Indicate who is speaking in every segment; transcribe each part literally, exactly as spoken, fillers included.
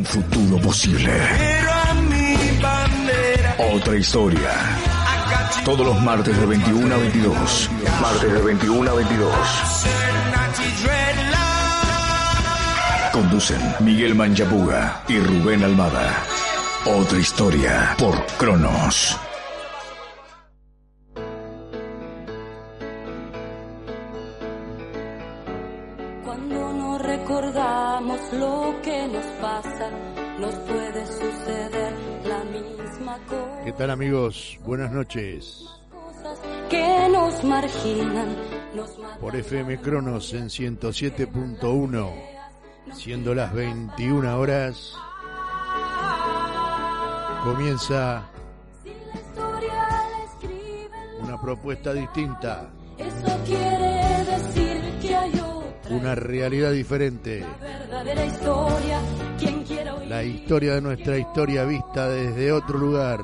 Speaker 1: futuro posible. Otra historia. Todos los martes de veintiuno a veintidós. Martes de veintiuno a veintidós. Conducen Miguel Manchapuga y Rubén Almada. Otra historia por Cronos.
Speaker 2: Cuando no recordamos lo que nos pasa, nos puede suceder la misma cosa.
Speaker 3: ¿Qué tal, amigos? Buenas noches.
Speaker 2: Que nos marginan, nos matan.
Speaker 3: Por F M Cronos en ciento siete punto uno, siendo las veintiuna horas, comienza una propuesta distinta.
Speaker 2: Eso quiere decir que hay otra,
Speaker 3: una realidad diferente.
Speaker 2: la verdadera historia. Quien quiera oír
Speaker 3: La historia de nuestra historia vista desde otro lugar.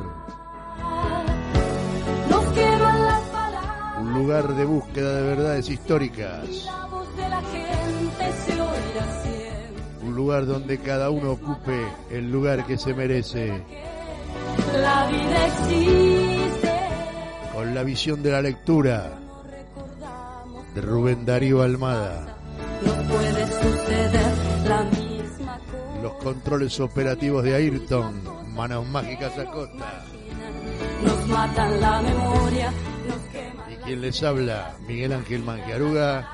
Speaker 2: nos queman las palabras.
Speaker 3: Un lugar de búsqueda de verdades históricas.
Speaker 2: La voz de la gente se oirá siempre.
Speaker 3: Un lugar donde cada uno ocupe el lugar que se merece.
Speaker 2: La vida existe.
Speaker 3: Con la visión de la lectura de Rubén Darío Almada.
Speaker 2: Nos puede suceder la misma cosa.
Speaker 3: Los controles operativos de Ayrton. Manos mágicas Acosta.
Speaker 2: Nos matan la memoria, nos queman.
Speaker 3: Y quien les habla, Miguel Ángel Mangiaruga.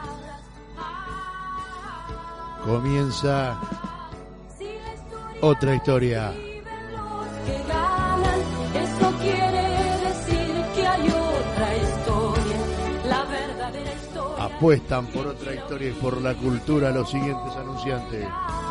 Speaker 3: Comienza otra historia.
Speaker 2: Los que ganan, eso quiere decir que hay otra historia, la verdadera historia.
Speaker 3: Apuestan por otra historia y por la cultura los siguientes anunciantes.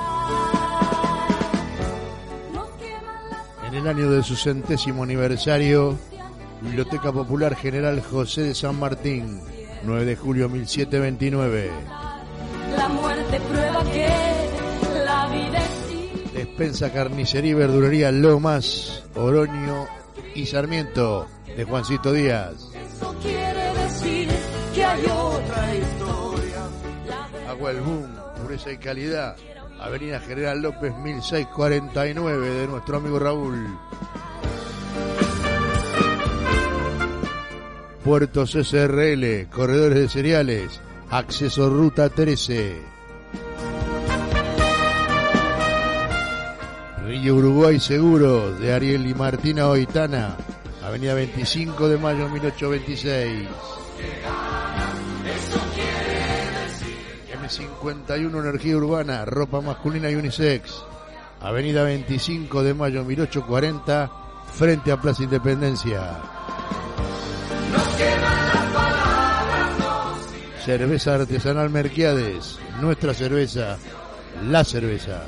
Speaker 3: En el año de su centésimo aniversario, Biblioteca Popular General José de San Martín, nueve de julio mil setecientos veintinueve.
Speaker 2: La muerte prueba que la vida existe.
Speaker 3: Despensa, carnicería y verdulería Lomas, Oroño y Sarmiento, de Juancito Díaz.
Speaker 2: Eso quiere decir que hay otra historia. La
Speaker 3: Agua El Boom, pureza y calidad. Avenida General López mil seiscientos cuarenta y nueve, de nuestro amigo Raúl. Puertos S R L, corredores de cereales, acceso Ruta trece. Río Uruguay Seguros, de Ariel y Martina Oitana, Avenida veinticinco de mayo mil ochocientos veintiséis. M cincuenta y uno Energía Urbana, ropa masculina y unisex, Avenida veinticinco de mayo mil ochocientos cuarenta, frente a Plaza Independencia. Cerveza artesanal Merquiades, nuestra cerveza, la cerveza.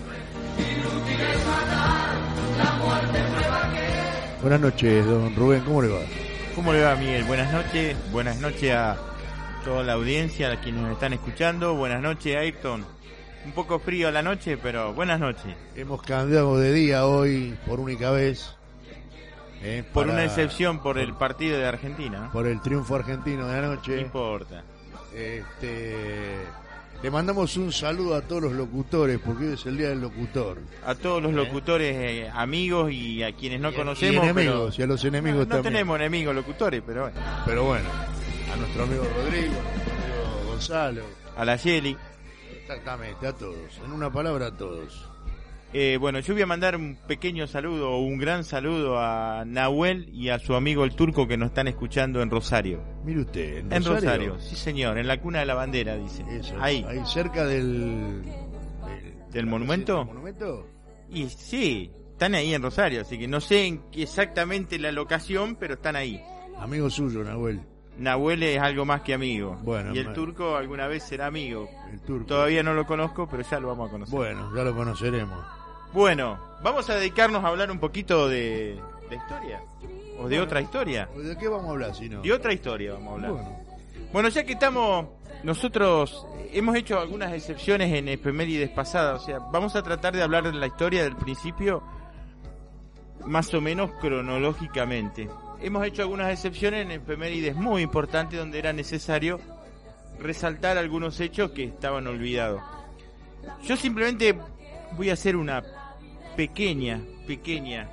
Speaker 3: Buenas noches, don Rubén, ¿cómo le va?
Speaker 4: ¿Cómo le va, Miguel? Buenas noches, buenas noches a toda la audiencia, a quienes nos están escuchando. Buenas noches, Ayrton. Un poco frío a la noche, pero buenas noches.
Speaker 3: Hemos cambiado de día hoy por única vez. Eh,
Speaker 4: Por
Speaker 3: para-
Speaker 4: una excepción, por el partido de Argentina.
Speaker 3: Por el triunfo argentino de
Speaker 4: No
Speaker 3: anoche.
Speaker 4: importa.
Speaker 3: Este, le mandamos un saludo a todos los locutores, porque hoy es el día del locutor.
Speaker 4: A todos los locutores, eh, amigos y a quienes no
Speaker 3: Y-
Speaker 4: conocemos.
Speaker 3: y enemigos,
Speaker 4: pero...
Speaker 3: y a los enemigos
Speaker 4: no, no
Speaker 3: también.
Speaker 4: tenemos enemigos locutores, pero bueno.
Speaker 3: Pero bueno, a nuestro amigo Rodrigo, a nuestro amigo Gonzalo,
Speaker 4: A la Yeli.
Speaker 3: exactamente, a todos. En una palabra, a todos.
Speaker 4: Eh, bueno, yo voy a mandar un pequeño saludo, o un gran saludo a Nahuel y a su amigo el turco que nos están escuchando en Rosario.
Speaker 3: Mire usted, en
Speaker 4: En
Speaker 3: Rosario.
Speaker 4: Rosario, sí señor, en la cuna de la bandera, dice.
Speaker 3: Eso,
Speaker 4: Ahí,
Speaker 3: ahí cerca del...
Speaker 4: ¿Del monumento?
Speaker 3: ¿Del monumento?
Speaker 4: y sí, están ahí en Rosario, así que no sé en qué exactamente la locación, pero están ahí.
Speaker 3: Amigo suyo, Nahuel,
Speaker 4: Nahuel es algo más que amigo.
Speaker 3: Bueno,
Speaker 4: y el
Speaker 3: bueno.
Speaker 4: turco alguna vez será amigo.
Speaker 3: el turco.
Speaker 4: Todavía no lo conozco, pero ya lo vamos a conocer.
Speaker 3: Bueno, ya lo conoceremos.
Speaker 4: Bueno, vamos a dedicarnos a hablar un poquito de, de historia. O de
Speaker 3: Bueno.
Speaker 4: otra historia.
Speaker 3: ¿De qué vamos a hablar si no?
Speaker 4: De otra historia vamos a hablar.
Speaker 3: Bueno,
Speaker 4: Bueno, ya que estamos, nosotros hemos hecho algunas excepciones en efemérides pasadas, o sea, vamos a tratar de hablar de la historia del principio más o menos cronológicamente. Hemos hecho algunas excepciones en efemérides muy importantes donde era necesario resaltar algunos hechos que estaban olvidados. Yo simplemente voy a hacer una pequeña, pequeña,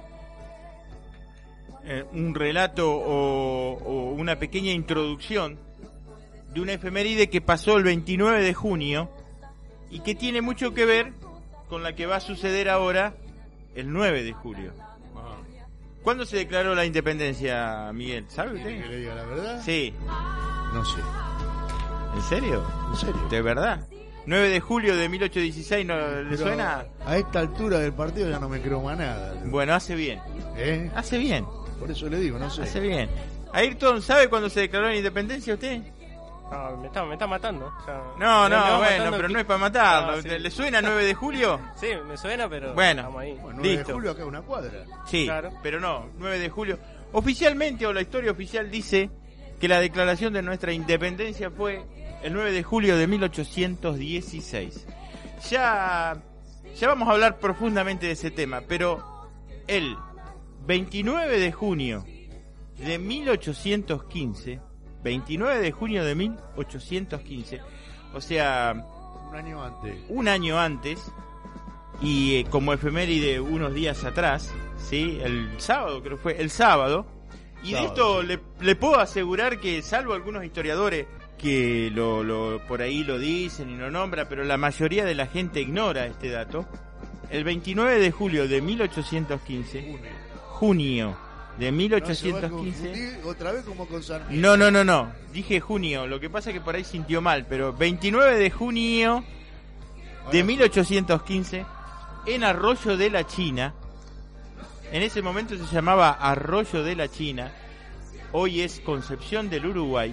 Speaker 4: eh, un relato o, o una pequeña introducción de una efeméride que pasó el veintinueve de junio y que tiene mucho que ver con la que va a suceder ahora el nueve de julio. ¿Cuándo se declaró la independencia, Miguel? ¿Sabe usted?
Speaker 3: ¿Quiere que le diga la verdad?
Speaker 4: Sí.
Speaker 3: No sé.
Speaker 4: ¿En serio?
Speaker 3: ¿En serio?
Speaker 4: ¿De verdad? nueve de julio de mil ochocientos dieciséis, ¿no le
Speaker 3: Pero
Speaker 4: suena?
Speaker 3: A esta altura del partido ya no me creo más nada.
Speaker 4: Bueno, hace bien.
Speaker 3: ¿Eh?
Speaker 4: Hace bien.
Speaker 3: Por eso le digo, no sé.
Speaker 4: Hace bien. Ayrton, ¿sabe cuándo se declaró la independencia usted?
Speaker 5: No, me está, me está matando. O sea,
Speaker 4: No,
Speaker 5: me- me
Speaker 4: no,
Speaker 5: va
Speaker 4: bueno,
Speaker 5: matando
Speaker 4: pero
Speaker 5: que-
Speaker 4: no es para matarlo.
Speaker 5: Ah, sí.
Speaker 4: ¿Le suena nueve de julio?
Speaker 5: Sí, me suena, pero
Speaker 4: Bueno.
Speaker 5: estamos ahí.
Speaker 3: Bueno, nueve
Speaker 4: Listo.
Speaker 3: de julio acá una cuadra.
Speaker 4: Sí,
Speaker 5: Claro.
Speaker 4: pero no, nueve de julio. Oficialmente, o la historia oficial dice que la declaración de nuestra independencia fue el nueve de julio de mil ochocientos dieciséis. Ya, ya vamos a hablar profundamente de ese tema, pero el veintinueve de junio de mil ochocientos quince, veintinueve de junio de mil ochocientos quince, o sea,
Speaker 3: Un año antes.
Speaker 4: un año antes, y eh, como efeméride unos días atrás, ¿sí? El sábado, creo que fue, el sábado, y
Speaker 3: Sábado,
Speaker 4: de esto
Speaker 3: sí.
Speaker 4: le, le puedo asegurar que, salvo algunos historiadores que lo, lo por ahí lo dicen y lo nombran, pero la mayoría de la gente ignora este dato, el veintinueve de julio de mil ochocientos quince,
Speaker 3: Junio.
Speaker 4: junio de mil
Speaker 3: No se va a
Speaker 4: ochocientos quince...
Speaker 3: confundir otra vez como con Sarmiento.
Speaker 4: No, no, no, no. Dije junio. Lo que pasa es que por ahí sintió mal. Pero veintinueve de junio de mil ochocientos quince, en Arroyo de la China. En ese momento se llamaba Arroyo de la China. Hoy es Concepción del Uruguay.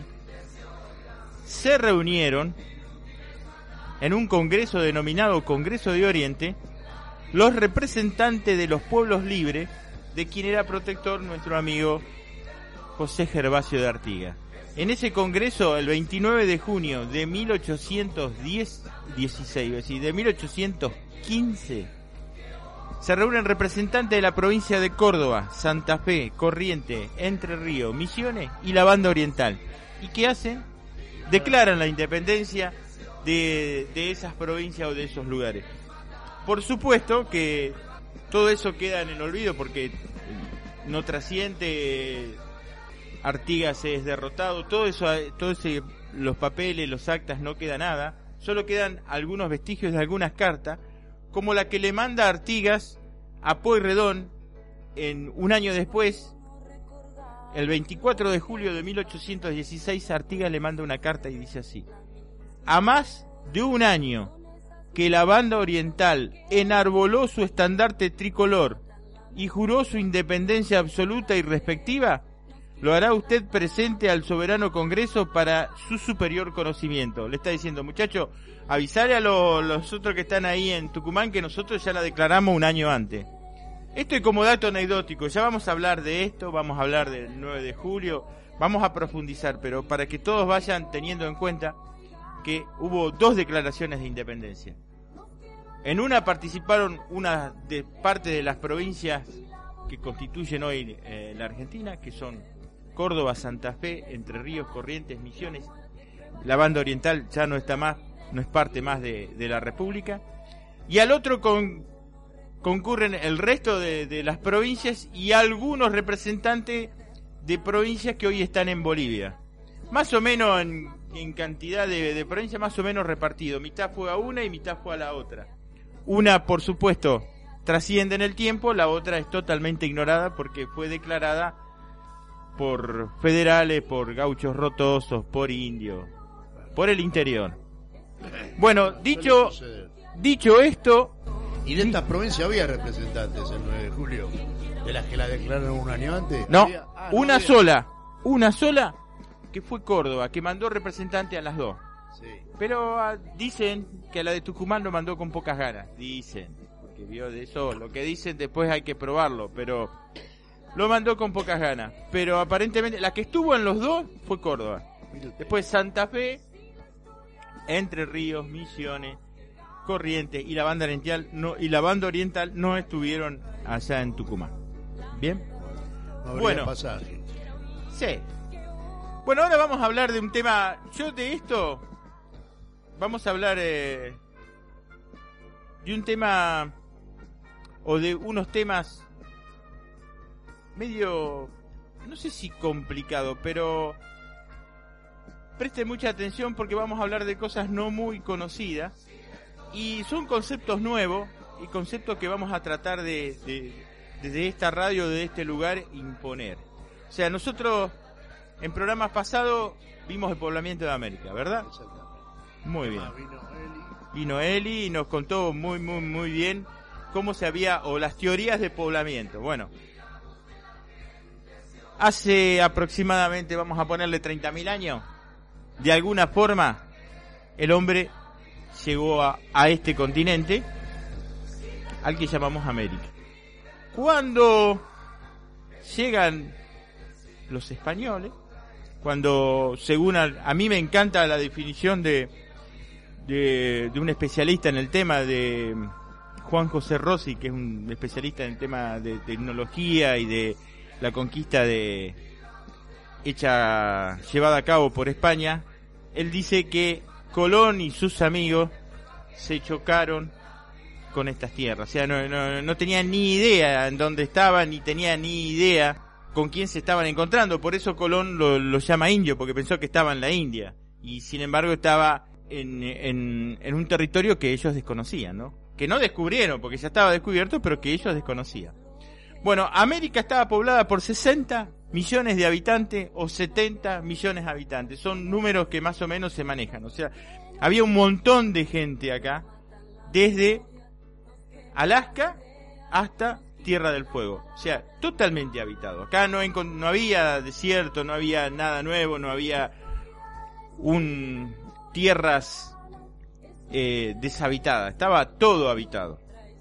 Speaker 4: Se reunieron en un congreso denominado Congreso de Oriente los representantes de los pueblos libres, de quien era protector nuestro amigo José Gervasio de Artigas. En ese congreso, el veintinueve de junio de mil ochocientos dieciséis, es decir, de mil ochocientos quince, se reúnen representantes de la provincia de Córdoba, Santa Fe, Corrientes, Entre Ríos, Misiones y la Banda Oriental. ¿Y qué hacen? Declaran la independencia de, de esas provincias o de esos lugares. Por supuesto que todo eso queda en el olvido porque no trasciende, Artigas es derrotado, todo eso, todo ese, los papeles, los actas, no queda nada, solo quedan algunos vestigios de algunas cartas, como la que le manda Artigas a Pueyrredón en un año después, el veinticuatro de julio de mil ochocientos dieciséis, Artigas le manda una carta y dice así: a más de un año que la Banda Oriental enarboló su estandarte tricolor y juró su independencia absoluta y respectiva, lo hará usted presente al soberano Congreso para su superior conocimiento. Le está diciendo, muchacho, avisale a los, los otros que están ahí en Tucumán que nosotros ya la declaramos un año antes. Esto es como dato anecdótico, ya vamos a hablar de esto, vamos a hablar del nueve de julio, vamos a profundizar, pero para que todos vayan teniendo en cuenta que hubo dos declaraciones de independencia. En una participaron una de parte de las provincias que constituyen hoy eh, la Argentina, que son Córdoba, Santa Fe, Entre Ríos, Corrientes, Misiones. La Banda Oriental ya no está más, no es parte más de, de la República. Y al otro con, concurren el resto de, de las provincias y algunos representantes de provincias que hoy están en Bolivia. Más o menos en, en cantidad de, de provincias, más o menos repartido. Mitad fue a una y mitad fue a la otra. Una, por supuesto, trasciende en el tiempo, la otra es totalmente ignorada porque fue declarada por federales, por gauchos rotosos, por indios, por el interior. Bueno, dicho, dicho esto...
Speaker 3: ¿Y de esta provincia había representantes el nueve de julio? ¿De las que la declararon un año antes?
Speaker 4: No,
Speaker 3: ¿Había? Ah, no
Speaker 4: una
Speaker 3: había.
Speaker 4: sola, una sola, que fue Córdoba, que mandó representante a las dos.
Speaker 3: Sí.
Speaker 4: Pero ah, dicen que a la de Tucumán lo mandó con pocas ganas, dicen, porque vio de eso, lo que dicen después hay que probarlo, pero lo mandó con pocas ganas. Pero aparentemente la que estuvo en los dos fue Córdoba. Después Santa Fe, Entre Ríos, Misiones, Corrientes y la Banda Oriental no, y la Banda Oriental no estuvieron allá en Tucumán. ¿Bien?
Speaker 3: No habría
Speaker 4: Bueno.
Speaker 3: pasaje.
Speaker 4: Sí. Bueno, ahora vamos a hablar de un tema. Yo de esto vamos a hablar eh, de un tema o de unos temas medio, no sé si complicado, pero presten mucha atención porque vamos a hablar de cosas no muy conocidas y son conceptos nuevos y conceptos que vamos a tratar de, de desde esta radio, de este lugar, imponer. O sea, nosotros en programas pasados vimos el poblamiento de América, ¿verdad? Muy bien. Vino Eli y nos contó muy, muy, muy bien cómo se había, o las teorías de poblamiento. Bueno, hace aproximadamente, vamos a ponerle treinta mil años, de alguna forma, el hombre llegó a, a este continente, al que llamamos América. Cuando llegan los españoles, cuando, según a, a mí me encanta la definición de, de, de un especialista en el tema, de Juan José Rossi, que es un especialista en el tema de tecnología y de la conquista de hecha llevada a cabo por España. Él dice que Colón y sus amigos se chocaron con estas tierras, o sea, no, no, no tenían ni idea en dónde estaban, ni tenían ni idea con quién se estaban encontrando. Por eso Colón lo, lo llama indio, porque pensó que estaba en la India, y sin embargo estaba en, en, en un territorio que ellos desconocían, ¿no? Que no descubrieron, porque ya estaba descubierto, pero que ellos desconocían. Bueno, América estaba poblada por sesenta millones de habitantes o setenta millones de habitantes. Son números que más o menos se manejan. O sea, había un montón de gente acá, desde Alaska hasta Tierra del Fuego. O sea, totalmente habitado. Acá no, no había desierto, no había nada nuevo, no había un tierras eh, deshabitadas. Estaba todo habitado.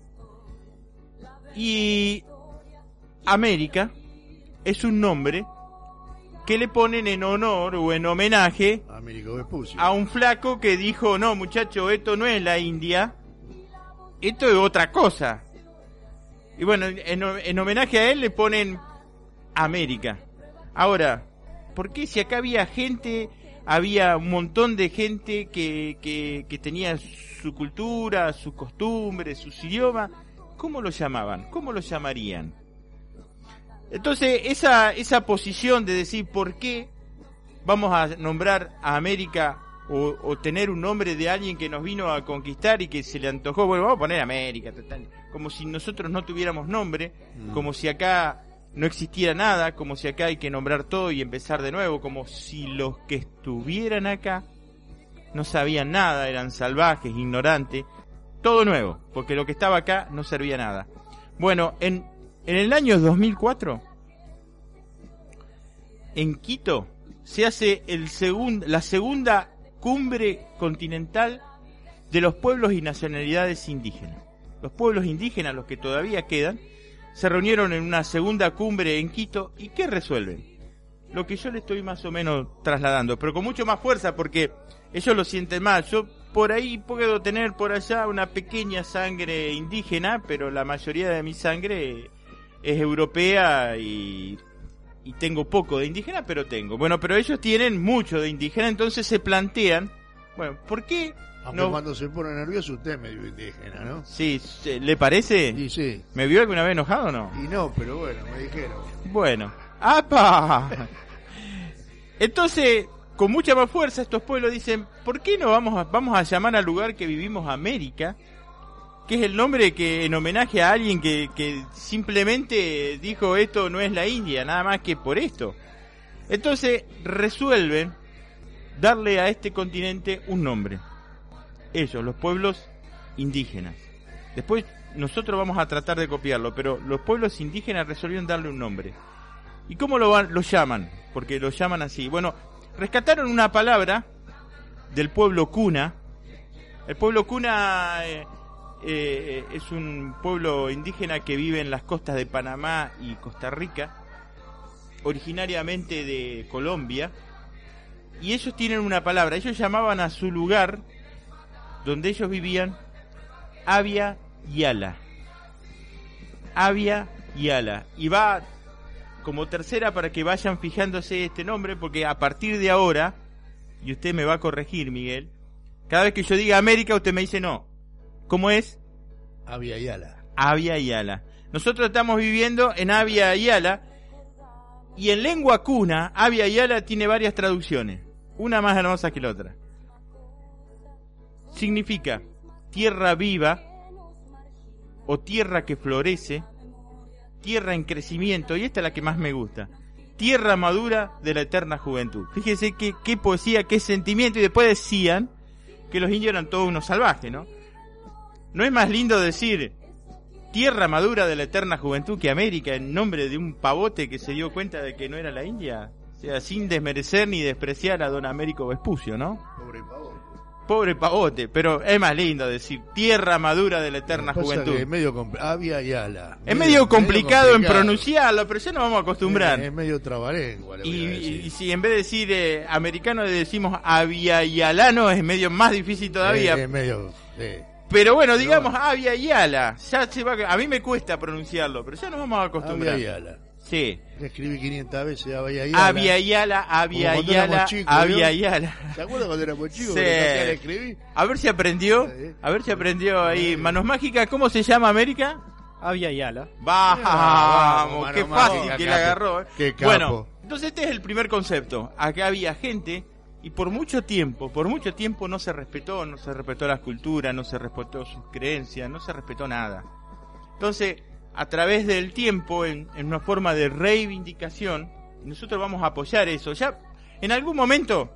Speaker 4: Y América es un nombre que le ponen en honor o en homenaje a un flaco que dijo: no, muchacho, esto no es la India, esto es otra cosa. Y bueno, en, en homenaje a él le ponen América. Ahora, ¿por qué si acá había gente, había un montón de gente que, que, que tenía su cultura, sus costumbres, sus idiomas? ¿Cómo lo llamaban? ¿Cómo lo llamarían? Entonces, esa, esa posición de decir por qué vamos a nombrar a América o, o tener un nombre de alguien que nos vino a conquistar y que se le antojó, bueno, vamos a poner América, como si nosotros no tuviéramos nombre, mm. como si acá no existiera nada, como si acá hay que nombrar todo y empezar de nuevo, como si los que estuvieran acá no sabían nada, eran salvajes, ignorantes, todo nuevo, porque lo que estaba acá no servía nada. Bueno, en, en el año dos mil cuatro, en Quito, se hace el segun, la segunda cumbre continental de los pueblos y nacionalidades indígenas. Los pueblos indígenas, los que todavía quedan, se reunieron en una segunda cumbre en Quito. ¿Y qué resuelven? Lo que yo le estoy más o menos trasladando, pero con mucho más fuerza, porque ellos lo sienten más. Yo por ahí puedo tener por allá una pequeña sangre indígena, pero la mayoría de mi sangre es europea y, y tengo poco de indígena, pero tengo. Bueno, pero ellos tienen mucho de indígena, entonces se plantean, bueno, ¿por qué?
Speaker 3: Aunque
Speaker 4: no...
Speaker 3: cuando se pone nervioso usted es medio indígena, ¿no?
Speaker 4: Sí, ¿le parece?
Speaker 3: Sí, sí.
Speaker 4: ¿Me vio alguna vez enojado o no?
Speaker 3: Y no, pero bueno, me dijeron.
Speaker 4: Bueno, ¡apa! Entonces, con mucha más fuerza estos pueblos dicen, ¿por qué no vamos a, vamos a llamar al lugar que vivimos América? Que es el nombre que en homenaje a alguien que, que simplemente dijo esto no es la India, nada más que por esto. Entonces resuelven darle a este continente un nombre. Ellos, los pueblos indígenas. Después nosotros vamos a tratar de copiarlo, pero los pueblos indígenas resolvieron darle un nombre. ¿Y cómo lo, van, lo llaman? Porque lo llaman así. Bueno, rescataron una palabra del pueblo Cuna. El pueblo Cuna eh, eh, es un pueblo indígena que vive en las costas de Panamá y Costa Rica, originariamente de Colombia. Y ellos tienen una palabra. Ellos llamaban a su lugar donde ellos vivían Abya Yala. Abya Yala. Y va como tercera para que vayan fijándose este nombre, porque a partir de ahora, y usted me va a corregir, Miguel, cada vez que yo diga América, usted me dice no. ¿Cómo es?
Speaker 3: Abya Yala.
Speaker 4: Abya Yala. Nosotros estamos viviendo en Abya Yala, y en lengua cuna, Abya Yala tiene varias traducciones, una más hermosa que la otra. Significa tierra viva, o tierra que florece, tierra en crecimiento, y esta es la que más me gusta, tierra madura de la eterna juventud. Fíjese qué, qué poesía, qué sentimiento. Y después decían que los indios eran todos unos salvajes, ¿no? ¿No es más lindo decir tierra madura de la eterna juventud que América, en nombre de un pavote que se dio cuenta de que no era la India? O sea, sin desmerecer ni despreciar a don Américo Vespucio, ¿no?
Speaker 3: Pobre pavote.
Speaker 4: Pobre pavote, pero es más lindo decir tierra madura de la eterna juventud.
Speaker 3: Es medio compl- Abya Yala.
Speaker 4: Es medio, medio complicado, medio complicado en pronunciarlo, pero ya nos vamos a acostumbrar.
Speaker 3: Es, es medio trabalengua.
Speaker 4: Y, y, y si en vez de decir eh, americano decimos abyayalano, es medio más difícil todavía.
Speaker 3: Es, es medio... Sí.
Speaker 4: Pero bueno, digamos Abya Yala. Ya se va, a mí me cuesta pronunciarlo, pero ya nos vamos a acostumbrar.
Speaker 3: Abya Yala.
Speaker 4: Sí.
Speaker 3: Escribí quinientas veces Abya Yala.
Speaker 4: Abya Yala, Abya Yala, Abya Yala.
Speaker 3: ¿Se acuerdan cuando éramos chicos?
Speaker 4: Sí.
Speaker 3: Que escribí?
Speaker 4: A ver si aprendió. A ver si aprendió ahí. Manos mágicas, ¿cómo se llama América?
Speaker 5: Abya Yala.
Speaker 4: Vamos,
Speaker 3: vamos,
Speaker 4: qué
Speaker 3: mano
Speaker 4: fácil
Speaker 3: mágica,
Speaker 4: que
Speaker 3: capo.
Speaker 4: la agarró. ¿eh?
Speaker 3: Qué capo.
Speaker 4: Bueno, entonces este es el primer concepto. Acá había gente y por mucho tiempo, por mucho tiempo no se respetó, no se respetó las culturas, no se respetó sus creencias, no se respetó nada. Entonces, a través del tiempo, en, en una forma de reivindicación, nosotros vamos a apoyar eso. Ya en algún momento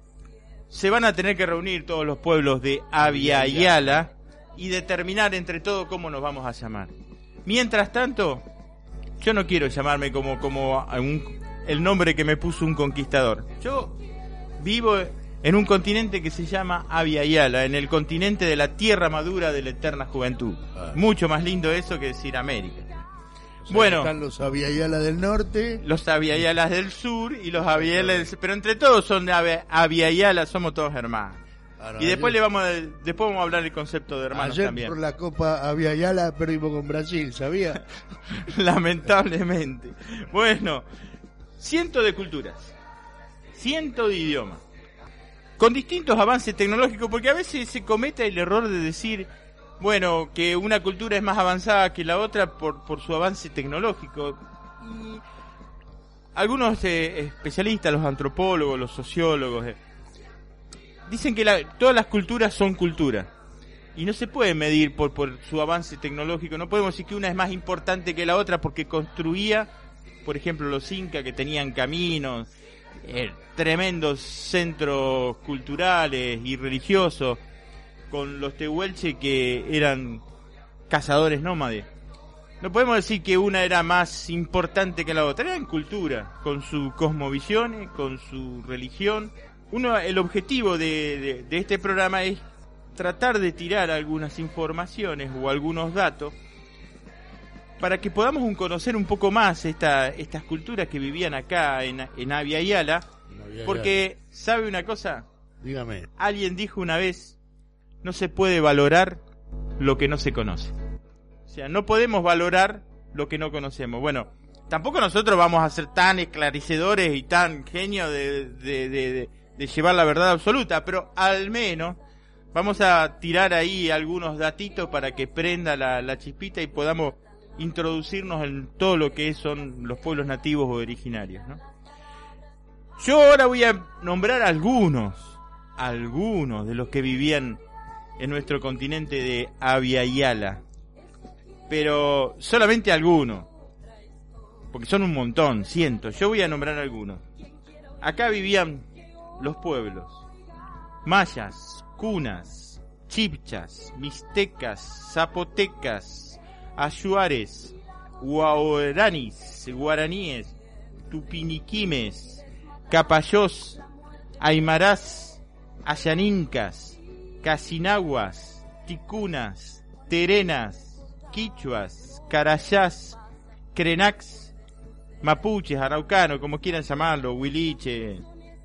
Speaker 4: se van a tener que reunir todos los pueblos de Abya Yala y determinar entre todos cómo nos vamos a llamar. Mientras tanto, yo no quiero llamarme como, como un, el nombre que me puso un conquistador. Yo vivo en un continente que se llama Abya Yala, en el continente de la tierra madura de la eterna juventud.
Speaker 3: Ah.
Speaker 4: Mucho más lindo eso que decir América.
Speaker 3: O sea,
Speaker 4: Bueno,
Speaker 3: están los Abya Yala del norte,
Speaker 4: los Abya Yalas del sur y los Abya Yalas del... Pero entre todos son Abya Abya Yala, somos todos hermanos.
Speaker 3: Ah, no,
Speaker 4: Y después
Speaker 3: ayer,
Speaker 4: le vamos a, después vamos a hablar del concepto de hermanos
Speaker 3: ayer
Speaker 4: también.
Speaker 3: por la Copa Abya Yala perdimos con Brasil, ¿sabía?
Speaker 4: Lamentablemente. Bueno, cientos de culturas, cientos de idiomas, con distintos avances tecnológicos, porque a veces se comete el error de decir, bueno, que una cultura es más avanzada que la otra por, por su avance tecnológico. Y algunos eh, especialistas, los antropólogos, los sociólogos, eh, dicen que la, todas las culturas son culturas. Y no se puede medir por, por su avance tecnológico. No podemos decir que una es más importante que la otra porque construía, por ejemplo, los incas que tenían caminos, eh, tremendos centros culturales y religiosos, con los tehuelche que eran cazadores nómades. No podemos decir que una era más importante que la otra. Eran cultura, con su cosmovisión, con su religión. Uno, el objetivo de, de, de este programa es tratar de tirar algunas informaciones o algunos datos para que podamos un conocer un poco más esta, estas culturas que vivían acá en, en Abya Yala, porque, ¿sabe una cosa?
Speaker 3: Dígame.
Speaker 4: Alguien dijo una vez, no se puede valorar lo que no se conoce. O sea, no podemos valorar lo que no conocemos. Bueno, tampoco nosotros vamos a ser tan esclarecedores y tan genios de, de, de, de, de llevar la verdad absoluta, pero al menos vamos a tirar ahí algunos datitos para que prenda la, la chispita y podamos introducirnos en todo lo que son los pueblos nativos o originarios, ¿no? Yo ahora voy a nombrar algunos, algunos de los que vivían en nuestro continente de Abya Yala, pero solamente algunos, porque son un montón, cientos. Yo voy a nombrar algunos. Acá vivían los pueblos mayas, cunas, chibchas, mixtecas, zapotecas, ayuares, guaraníes, guaraníes, tupiniquimes, capayós, aymarás, ayanincas, casinaguas, ticunas, terenas, quichuas, carayás, crenax, mapuches, araucanos, como quieran llamarlo, huiliche,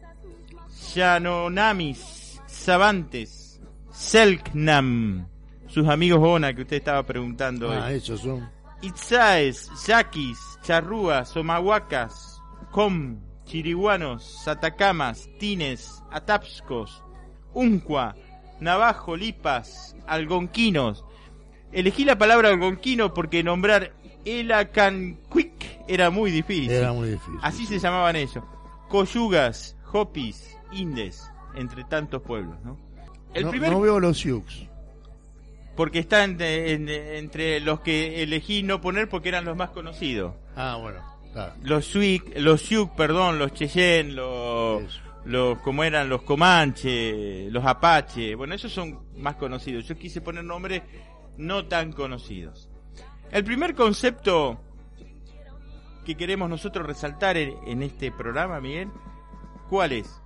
Speaker 4: yanonamis, sabantes, selknam, sus amigos Ona que usted estaba preguntando.
Speaker 3: Ah,
Speaker 4: hoy.
Speaker 3: esos son.
Speaker 4: Itzaes, yaquis, charrúas, omahuacas, com, chiriguanos, atacamas, tines, atapscos, uncua, navajo, lipas, algonquinos. Elegí la palabra algonquino porque nombrar Elacanquic era muy difícil.
Speaker 3: Era muy difícil.
Speaker 4: Así se llamaban ellos. Coyugas, Hopis, Indes, entre tantos pueblos, ¿no? El
Speaker 3: no,
Speaker 4: primer...
Speaker 3: no veo los Sioux.
Speaker 4: Porque están en, entre los que elegí no poner porque eran los más conocidos.
Speaker 3: Ah, bueno. Claro.
Speaker 4: Los Sioux, los Sioux, perdón, los Cheyenne, los, los como eran los Comanche, los Apache. Bueno, esos son más conocidos. Yo quise poner nombres no tan conocidos. El primer concepto que queremos nosotros resaltar en, en este programa, Miguel, ¿cuál es?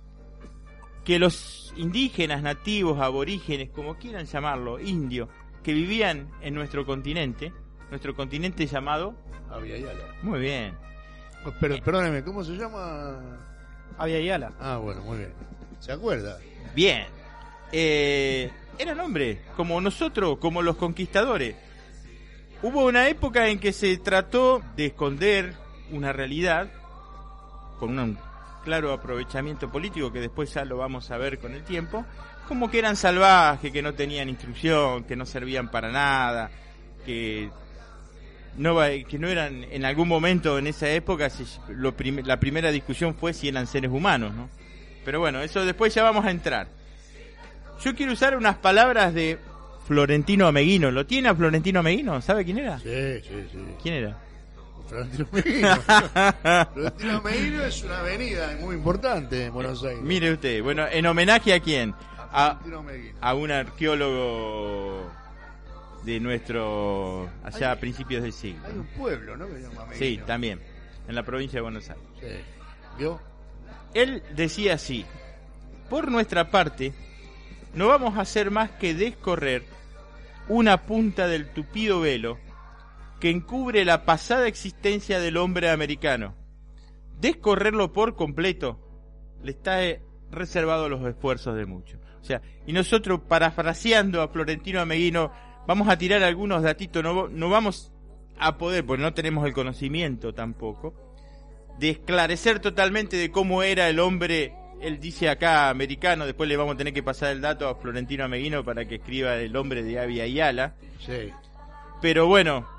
Speaker 4: Que los indígenas, nativos, aborígenes, como quieran llamarlo, indios, que vivían en nuestro continente, nuestro continente llamado...
Speaker 3: Abya-Yala.
Speaker 4: Muy bien.
Speaker 3: Pero, perdóneme, ¿cómo se llama?
Speaker 5: Abya-Yala.
Speaker 3: Ah, bueno, muy bien. ¿Se acuerda?
Speaker 4: Bien. Eh, eran hombres, como nosotros, como los conquistadores. Hubo una época en que se trató de esconder una realidad con un claro aprovechamiento político que después ya lo vamos a ver con el tiempo, como que eran salvajes, que no tenían instrucción, que no servían para nada, que no que no eran, en algún momento en esa época se, lo prim, la primera discusión fue si eran seres humanos, ¿no? Pero bueno, eso después ya vamos a entrar. Yo quiero usar unas palabras de Florentino Ameguino. ¿Lo tiene a Florentino Ameguino? ¿Sabe quién era?
Speaker 3: Sí, sí, sí.
Speaker 4: ¿Quién era?
Speaker 3: Florentino Ameguino. Florentino Ameguino es una avenida muy importante en Buenos Aires.
Speaker 4: Mire usted, bueno, ¿en homenaje a quién?
Speaker 3: A,
Speaker 4: a un arqueólogo de nuestro, allá
Speaker 3: hay,
Speaker 4: a principios del siglo.
Speaker 3: Hay un pueblo, ¿no? Que se llama Ameguino.
Speaker 4: Sí, también, en la provincia de Buenos Aires.
Speaker 3: Sí. ¿Vio?
Speaker 4: Él decía así: por nuestra parte, no vamos a hacer más que descorrer una punta del tupido velo que encubre la pasada existencia del hombre americano. Descorrerlo por completo le está reservado los esfuerzos de muchos. O sea, y nosotros, parafraseando a Florentino Ameguino, vamos a tirar algunos datitos, no, no vamos a poder, porque no tenemos el conocimiento tampoco, de esclarecer totalmente de cómo era el hombre. Él dice acá americano, después le vamos a tener que pasar el dato a Florentino Ameguino para que escriba el hombre de Abya-Yala.
Speaker 3: Sí.
Speaker 4: Pero bueno,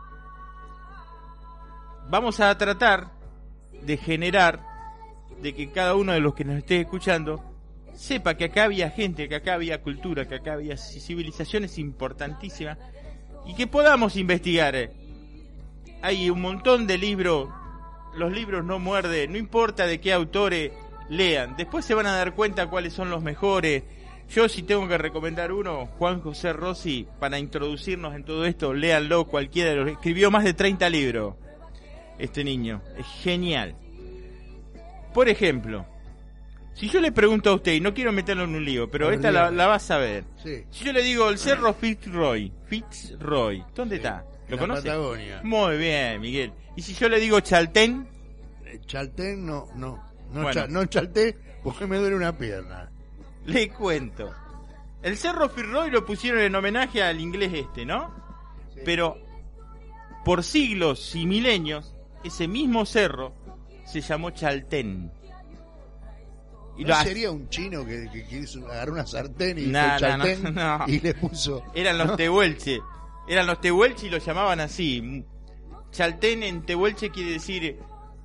Speaker 4: vamos a tratar de generar, de que cada uno de los que nos esté escuchando sepa que acá había gente, que acá había cultura, que acá había civilizaciones importantísimas y que podamos investigar. Hay un montón de libros, los libros no muerden, no importa de qué autores lean, después se van a dar cuenta cuáles son los mejores. Yo, si tengo que recomendar uno, Juan José Rossi, para introducirnos en todo esto, léanlo, cualquiera de los... Escribió más de treinta libros este niño, es genial. Por ejemplo, si yo le pregunto a usted, y no quiero meterlo en un lío, pero esta la, la va a saber.
Speaker 3: Sí.
Speaker 4: Si yo le digo el Cerro Fitzroy, Fitzroy, ¿dónde sí. está? ¿Lo
Speaker 3: en
Speaker 4: conoce?
Speaker 3: La Patagonia.
Speaker 4: Muy bien, Miguel. Y si yo le digo Chaltén...
Speaker 3: Chaltén no, no. No,
Speaker 4: bueno.
Speaker 3: cha, no chalté porque me duele una pierna.
Speaker 4: Le cuento. El Cerro Fitzroy lo pusieron en homenaje al inglés este, ¿no? Sí. Pero por siglos y milenios, ese mismo cerro se llamó Chaltén.
Speaker 3: Y ¿No lo sería un chino que, que quiso agarrar una sartén y
Speaker 4: nah,
Speaker 3: nah, Chaltén
Speaker 4: no, no.
Speaker 3: y le puso...
Speaker 4: Eran los
Speaker 3: ¿no?
Speaker 4: tehuelche. Eran los tehuelche y lo llamaban así. Chaltén en tehuelche quiere decir...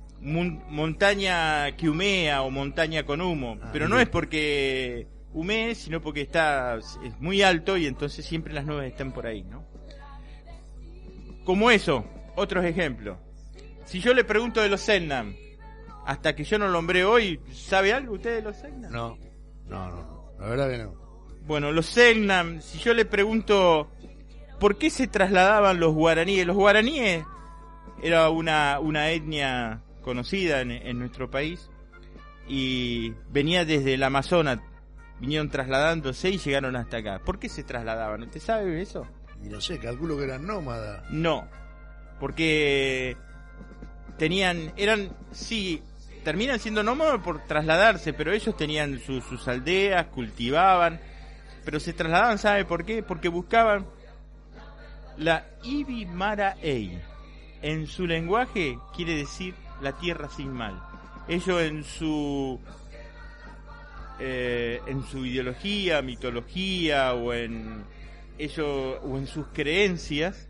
Speaker 4: montaña que humea o montaña con humo, ah, pero no es porque humee, sino porque está es muy alto y entonces siempre las nubes están por ahí, ¿no? Como eso, otros ejemplos. Si yo le pregunto de los Selknam, hasta que yo no lo nombré hoy, ¿sabe algo usted de los Selknam?
Speaker 3: No, no, no, la verdad que no.
Speaker 4: Bueno, los Selknam, si yo le pregunto ¿por qué se trasladaban los guaraníes? Los guaraníes era una, una etnia conocida en, en nuestro país y venía desde el Amazonas, vinieron trasladándose y llegaron hasta acá. ¿Por qué se trasladaban? ¿Usted sabe eso?
Speaker 3: Y no sé, calculo que eran nómadas.
Speaker 4: No, porque tenían, eran, sí, terminan siendo nómadas por trasladarse, pero ellos tenían su, sus aldeas, cultivaban, pero se trasladaban, ¿sabe por qué? Porque buscaban la Ibimaraey. En su lenguaje quiere decir la tierra sin mal. Ellos en su eh, en su ideología, mitología o en ellos, o en sus creencias,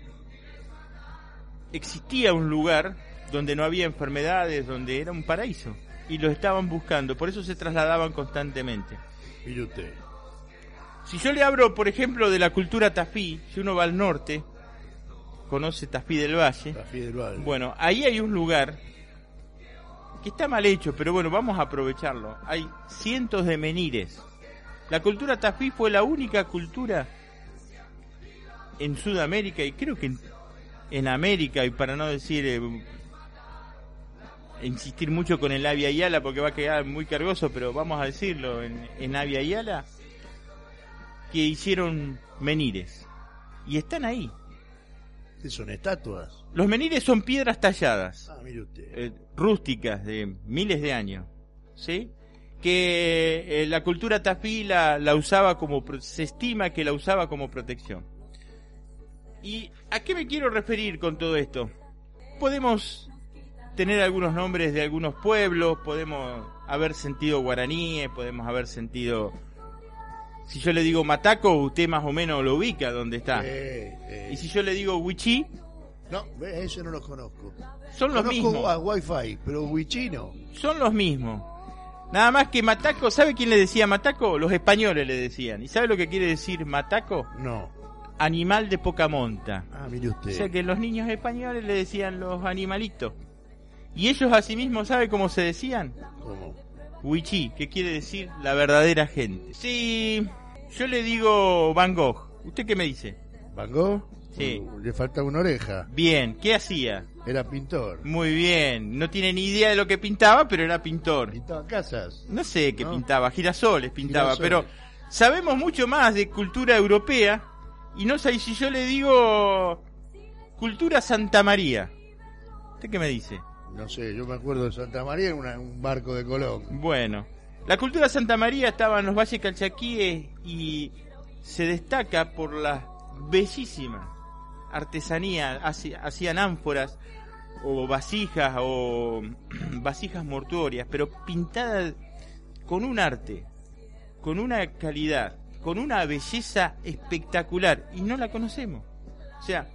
Speaker 4: existía un lugar donde no había enfermedades, donde era un paraíso, y lo estaban buscando, por eso se trasladaban constantemente.
Speaker 3: Mire usted.
Speaker 4: Si yo le hablo, por ejemplo, de la cultura tafí, si uno va al norte, conoce Tafí del Valle,
Speaker 3: Tafí del Valle.
Speaker 4: Bueno, ahí hay un lugar que está mal hecho, pero bueno, vamos a aprovecharlo. Hay cientos de menires. La cultura tafí fue la única cultura en Sudamérica, y creo que en, en América, y para no decir eh, insistir mucho con el Avia Yala porque va a quedar muy cargoso, pero vamos a decirlo, en, en Avia Yala, que hicieron menires y están ahí.
Speaker 3: ¿Qué son, estatuas?
Speaker 4: Los menires son piedras talladas,
Speaker 3: Ah, mire usted.
Speaker 4: eh, rústicas de miles de años, ¿sí? Que eh, la cultura tafí la, la usaba como, pro- se estima que la usaba como protección. ¿Y a qué me quiero referir con todo esto? Podemos tener algunos nombres de algunos pueblos, podemos haber sentido guaraníes, podemos haber sentido... Si yo le digo Mataco, usted más o menos lo ubica donde está.
Speaker 3: Eh, eh.
Speaker 4: Y si yo le digo Wichí,
Speaker 3: No, ve, ese no lo conozco.
Speaker 4: son los
Speaker 3: Conozco
Speaker 4: mismos.
Speaker 3: a Wi-Fi, pero Wichino.
Speaker 4: Son los mismos. Nada más que Mataco, ¿sabe quién le decía Mataco? Los españoles le decían. ¿Y sabe lo que quiere decir Mataco?
Speaker 3: No.
Speaker 4: Animal de poca monta.
Speaker 3: Ah, mire usted.
Speaker 4: O sea que los niños españoles le decían los animalitos. Y ellos asimismo, ¿sabe cómo se decían?
Speaker 3: ¿Cómo?
Speaker 4: Wichí, que quiere decir la verdadera gente. Si yo le digo Van Gogh, ¿usted qué me dice?
Speaker 3: ¿Van Gogh?
Speaker 4: Sí.
Speaker 3: Uh, le falta una oreja.
Speaker 4: Bien, ¿qué hacía?
Speaker 3: Era pintor.
Speaker 4: Muy bien, no tiene ni idea de lo que pintaba, pero era pintor.
Speaker 3: Pintaba casas.
Speaker 4: No sé qué
Speaker 3: ¿No?
Speaker 4: pintaba, girasoles pintaba,
Speaker 3: Girasoles.
Speaker 4: pero sabemos mucho más de cultura europea. Y no sé si yo le digo cultura Santa María. ¿Usted qué me dice?
Speaker 3: No sé, yo me acuerdo de Santa María, una, un barco de Colón.
Speaker 4: Bueno, la cultura Santa María estaba en los valles calchaquíes y se destaca por la bellísima artesanía. Haci- Hacían ánforas o vasijas o vasijas mortuorias, pero pintadas con un arte, con una calidad, con una belleza espectacular, y no la conocemos. O sea,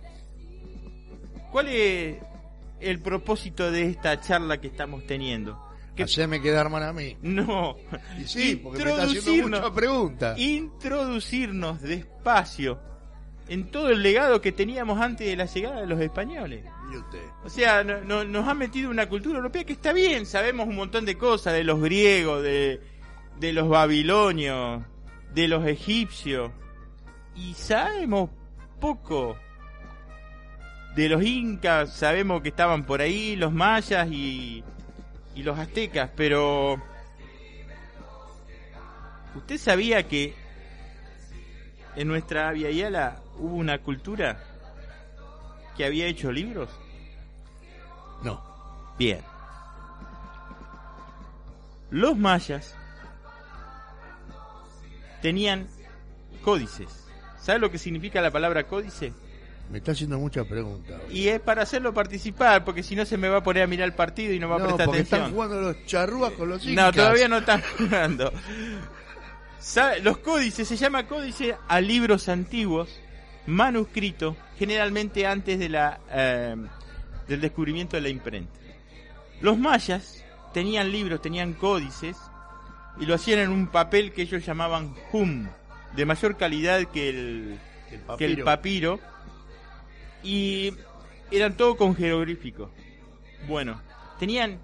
Speaker 4: ¿cuál es el propósito de esta charla que estamos teniendo? Que
Speaker 3: Haceme quedar mal a mí.
Speaker 4: no,
Speaker 3: Y sí, porque me está haciendo
Speaker 4: introducirnos-
Speaker 3: muchas preguntas.
Speaker 4: introducirnos despacio en todo el legado que teníamos antes de la llegada de los españoles.
Speaker 3: Mire usted.
Speaker 4: O sea, no- no- nos han metido una cultura europea que está bien, sabemos un montón de cosas de los griegos, de, de los babilonios, de los egipcios, y sabemos poco de los incas. Sabemos que estaban por ahí los mayas y, y los aztecas, pero ¿usted sabía que en nuestra Avia Yala hubo una cultura que había hecho libros?
Speaker 3: No.
Speaker 4: Bien. Los mayas tenían códices. ¿Sabe lo que significa la palabra códice?
Speaker 3: Me está haciendo muchas preguntas.
Speaker 4: Y es para hacerlo participar, porque si no se me va a poner a mirar el partido y no va a
Speaker 3: No,
Speaker 4: prestar
Speaker 3: porque
Speaker 4: atención.
Speaker 3: están jugando los charrúas con los incas.
Speaker 4: No, todavía no están jugando. ¿Sabe? Los códices, se llama códice a libros antiguos, manuscritos, generalmente antes de la eh, del descubrimiento de la imprenta. Los mayas tenían libros, tenían códices, y lo hacían en un papel que ellos llamaban hum, de mayor calidad que el,
Speaker 3: El
Speaker 4: que el
Speaker 3: papiro.
Speaker 4: papiro, y eran todo con jeroglíficos. Bueno, tenían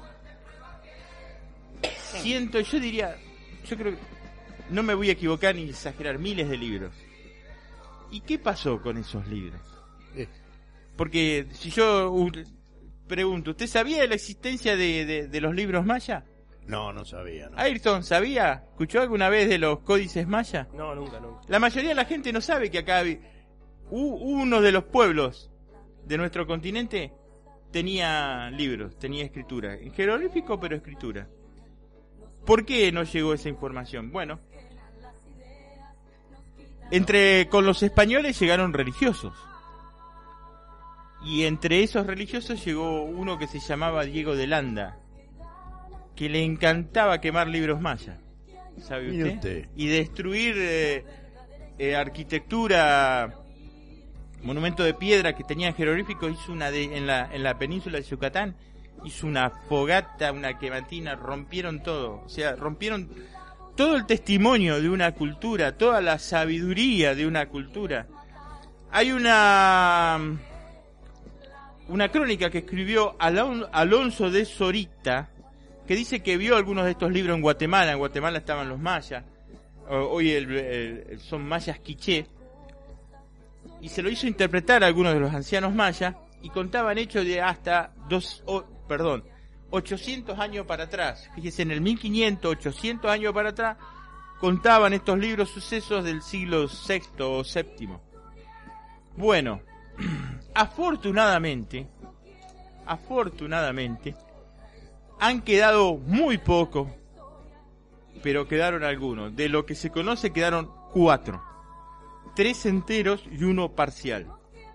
Speaker 4: ciento, yo diría, yo creo que no me voy a equivocar ni exagerar, miles de libros. ¿Y qué pasó con esos libros?
Speaker 3: Eh,
Speaker 4: Porque si yo uh, pregunto, ¿usted sabía de la existencia de, de, de los libros maya?
Speaker 3: No, no sabía. No.
Speaker 4: Ayrton, ¿sabía? ¿Escuchó alguna vez de los códices maya?
Speaker 5: No, nunca, nunca.
Speaker 4: La mayoría de la gente no sabe que acá vi- u- uno de los pueblos de nuestro continente tenía libros, tenía escritura. En jeroglífico, pero escritura. ¿Por qué no llegó esa información? Bueno, entre con los españoles llegaron religiosos. Y entre esos religiosos llegó uno que se llamaba Diego de Landa, que le encantaba quemar libros mayas. ¿Sabe
Speaker 3: Mire
Speaker 4: usted?
Speaker 3: usted.
Speaker 4: Y destruir eh, eh, arquitectura, monumento de piedra que tenían jeroglíficos, hizo una de, en la en la península de Yucatán, hizo una fogata, una quematina, rompieron todo, o sea, rompieron todo el testimonio de una cultura, toda la sabiduría de una cultura. Hay una una crónica que escribió Alon, Alonso de Zorita, que dice que vio algunos de estos libros en Guatemala. En Guatemala estaban los mayas, hoy el, el, son mayas quiché, y se lo hizo interpretar a algunos de los ancianos mayas, y contaban hechos de hasta dos, oh, perdón, ochocientos años para atrás. Fíjese, en el mil quinientos, ochocientos años para atrás, contaban estos libros sucesos del siglo sexto o séptimo. Bueno, afortunadamente, afortunadamente, han quedado muy pocos, pero quedaron algunos. De lo que se conoce quedaron cuatro. Tres enteros y uno parcial.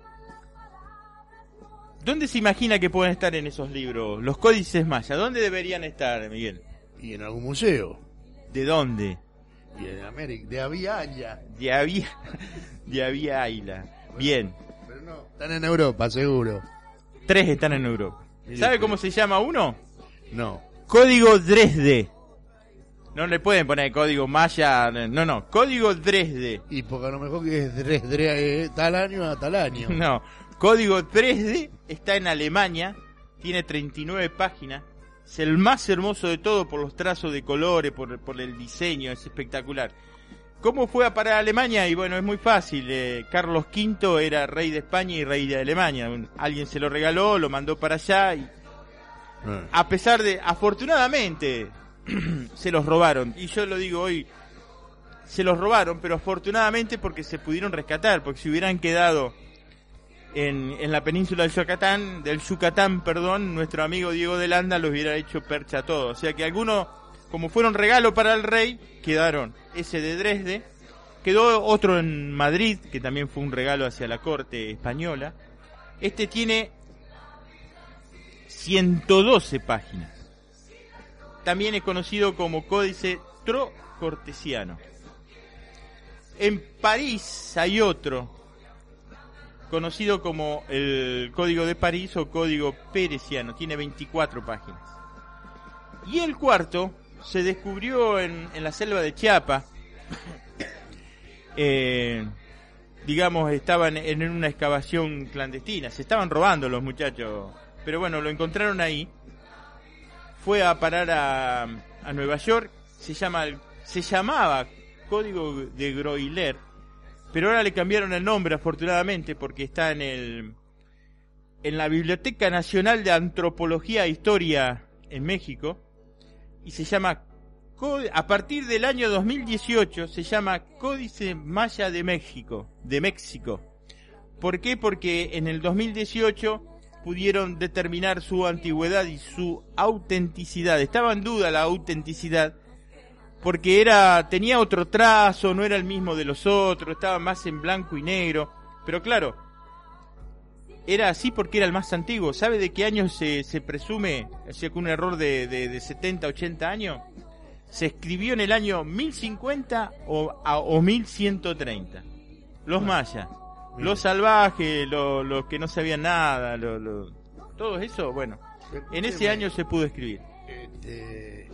Speaker 4: ¿Dónde se imagina que pueden estar en esos libros los códices mayas? ¿Dónde deberían estar, Miguel?
Speaker 3: Y en algún museo.
Speaker 4: ¿De dónde?
Speaker 3: Y en América, de Aviala.
Speaker 4: De Avia, de Aviala. Bien.
Speaker 3: Pero no, están en Europa, seguro.
Speaker 4: Tres están en Europa. ¿Sabe cómo se llama uno?
Speaker 3: No.
Speaker 4: Código Dresde. No le pueden poner código maya, no, no, código Dresde.
Speaker 3: Y porque a lo mejor que es Dresde, eh, tal año a tal año.
Speaker 4: No, código Dresde está en Alemania, tiene treinta y nueve páginas, es el más hermoso de todo por los trazos de colores, por, por el diseño, es espectacular. ¿Cómo fue a parar a Alemania? Y bueno, es muy fácil, eh, Carlos quinto era rey de España y rey de Alemania, alguien se lo regaló, lo mandó para allá y eh. a pesar de, afortunadamente, se los robaron, y yo lo digo hoy, se los robaron, pero afortunadamente porque se pudieron rescatar, porque si hubieran quedado en, en la península del Yucatán, del Yucatán, perdón, nuestro amigo Diego de Landa los hubiera hecho percha a todos. O sea que algunos, como fueron regalo para el rey, quedaron ese de Dresde, quedó otro en Madrid, que también fue un regalo hacia la corte española. Este tiene ciento doce páginas. También es conocido como Códice Trocortesiano. En París hay otro, conocido como el Código de París o Código Peresiano, tiene veinticuatro páginas. Y el cuarto se descubrió en, en la selva de Chiapas. eh, digamos, estaban en una excavación clandestina, se estaban robando los muchachos, pero bueno, lo encontraron ahí. Fue a parar a, a Nueva York, se llama se llamaba Código de Groiller, pero ahora le cambiaron el nombre afortunadamente porque está en el en la Biblioteca Nacional de Antropología e Historia en México y se llama, a partir del año dos mil dieciocho se llama Códice Maya de México, de México. ¿Por qué? Porque en el dos mil dieciocho pudieron determinar su antigüedad y su autenticidad. Estaba en duda la autenticidad porque era tenía otro trazo, no era el mismo de los otros, estaba más en blanco y negro, pero claro, era así porque era el más antiguo. ¿Sabe de qué año se, se presume? O sea, con un error de, de, de setenta, ochenta años. Se escribió en el año mil cincuenta o, a, o mil ciento treinta. Los mayas. Los salvajes, los, los que no sabían nada, los, los, todo eso, bueno, en ese año se pudo escribir.
Speaker 3: Este,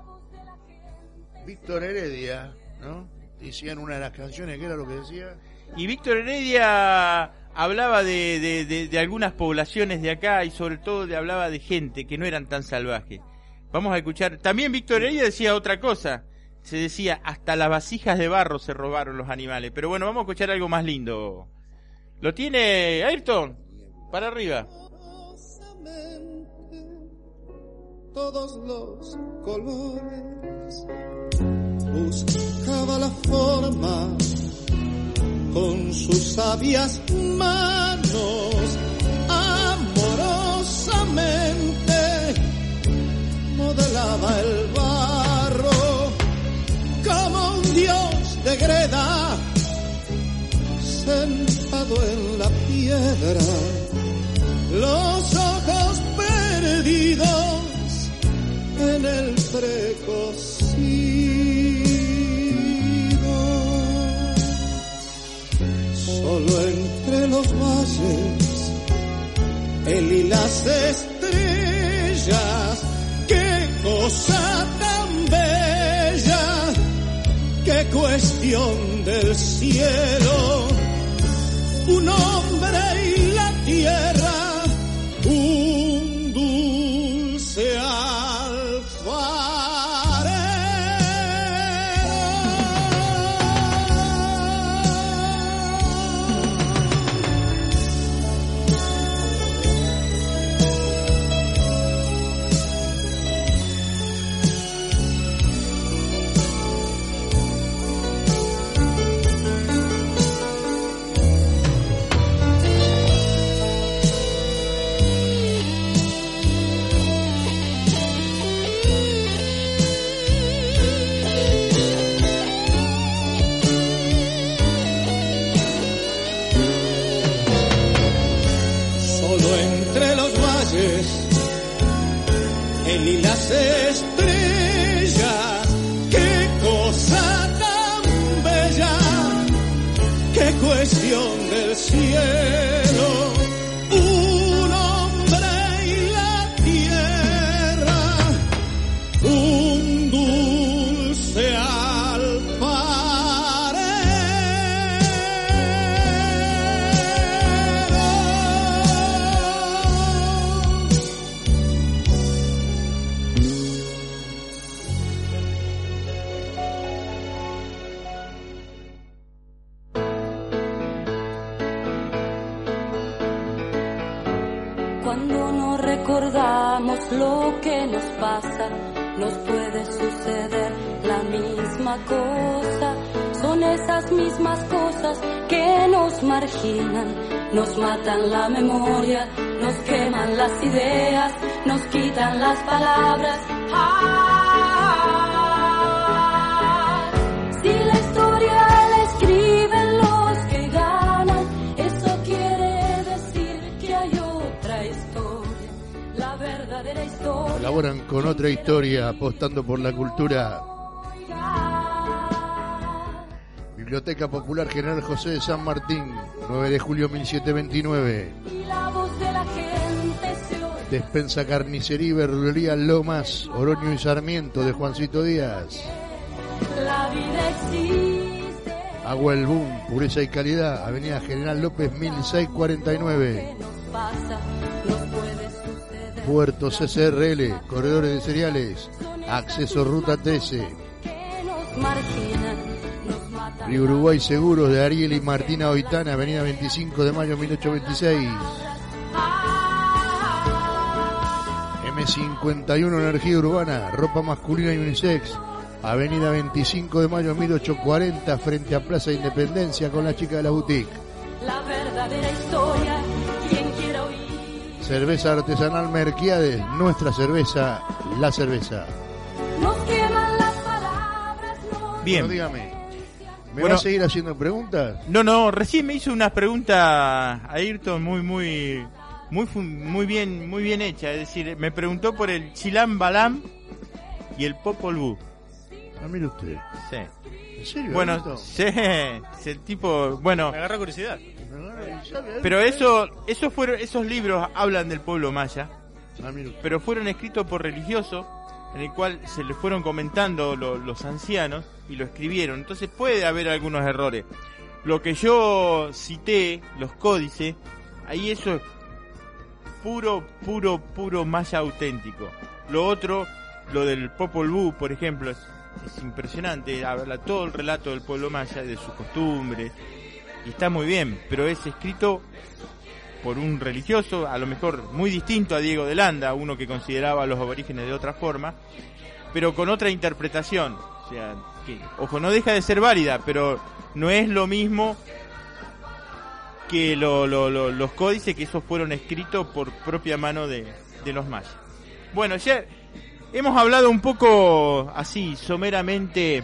Speaker 3: Víctor Heredia, ¿no? Decía en una de las canciones, ¿qué era lo que decía?
Speaker 4: Y Víctor Heredia hablaba de, de, de, de algunas poblaciones de acá y sobre todo de, hablaba de gente que no eran tan salvajes. Vamos a escuchar, también Víctor Heredia decía otra cosa, se decía, hasta las vasijas de barro se robaron los animales, pero bueno, vamos a escuchar algo más lindo. ¿Lo tiene Ayrton? Para arriba.
Speaker 6: Todos los colores buscaba la forma con sus sabias manos, amorosamente modelaba el barro como un dios de greda sentado en la piedra, los ojos perdidos en el precocido. valles, él y las estrellas, qué cosa tan bella, qué cuestión del cielo, un hombre y la tierra, un dulce alfarero. Él y las estrellas, qué cosa tan bella, qué cuestión del cielo, un hombre y la tierra, un dulce alfarero.
Speaker 2: Cuando no recordamos lo que nos pasa, nos puede suceder la misma cosa. Son esas mismas cosas que nos marginan, nos matan la memoria, nos queman las ideas, nos quitan las palabras. ¡Ah! Si la historia la escriben los que ganan, eso quiere decir que hay otra historia, la verdadera historia.
Speaker 3: Colaboran con otra historia, apostando por la cultura. Biblioteca Popular General José de San Martín, nueve de julio mil setecientos veintinueve.
Speaker 2: Y la voz de la gente se oye.
Speaker 3: Despensa Carnicería y Verdulería Lomas, Oroño y Sarmiento de Juancito Díaz.
Speaker 2: La vida existe.
Speaker 3: Agua El Boom, pureza y calidad, Avenida General López mil seiscientos cuarenta y nueve.
Speaker 2: ¿Qué nos pasa? Nos puede suceder.
Speaker 3: Puerto C C R L, corredores de cereales, acceso Ruta trece.
Speaker 2: Que nos marginan, nos matan.
Speaker 3: Río Uruguay Seguros de Ariel y Martina Oitana, Avenida veinticinco de mayo mil ochocientos veintiséis. M cincuenta y uno Energía Urbana, ropa masculina y unisex, Avenida veinticinco de mayo mil ochocientos cuarenta, frente a Plaza Independencia, con la chica de la boutique.
Speaker 2: La verdadera historia, quien quiera oír.
Speaker 3: Cerveza artesanal Merquiades, nuestra cerveza, la cerveza.
Speaker 2: Nos queman las palabras, no.
Speaker 4: Bien.
Speaker 3: Bueno, dígame, ¿me
Speaker 4: Bueno.
Speaker 3: va a seguir haciendo preguntas?
Speaker 4: No, no, recién me hizo una pregunta Ayrton muy, muy, muy, fun- muy bien, muy bien hecha. Es decir, me preguntó por el Chilam Balam y el Popol Vuh.
Speaker 3: Ah, mire usted.
Speaker 4: Sí.
Speaker 3: ¿En serio?
Speaker 4: Bueno,
Speaker 3: Ayrton?
Speaker 4: sí, es el tipo, bueno,
Speaker 5: Me agarra curiosidad.
Speaker 4: pero eso, esos fueron, esos libros hablan del pueblo maya,
Speaker 3: Ah, mire usted.
Speaker 4: pero fueron escritos por religiosos, en el cual se les fueron comentando lo- los ancianos y lo escribieron. Entonces puede haber algunos errores. Lo que yo cité, los códices, ahí eso es puro, puro, puro maya auténtico. Lo otro, lo del Popol Vuh, por ejemplo, es, es impresionante. Habla todo el relato del pueblo maya, de sus costumbres, y está muy bien, pero es escrito por un religioso, a lo mejor muy distinto a Diego de Landa, uno que consideraba a los aborígenes de otra forma, pero con otra interpretación. O sea, que, ojo, no deja de ser válida, pero no es lo mismo que lo, lo, lo- los códices, que esos fueron escritos por propia mano de, de los mayas. Bueno, ya hemos hablado un poco así, someramente,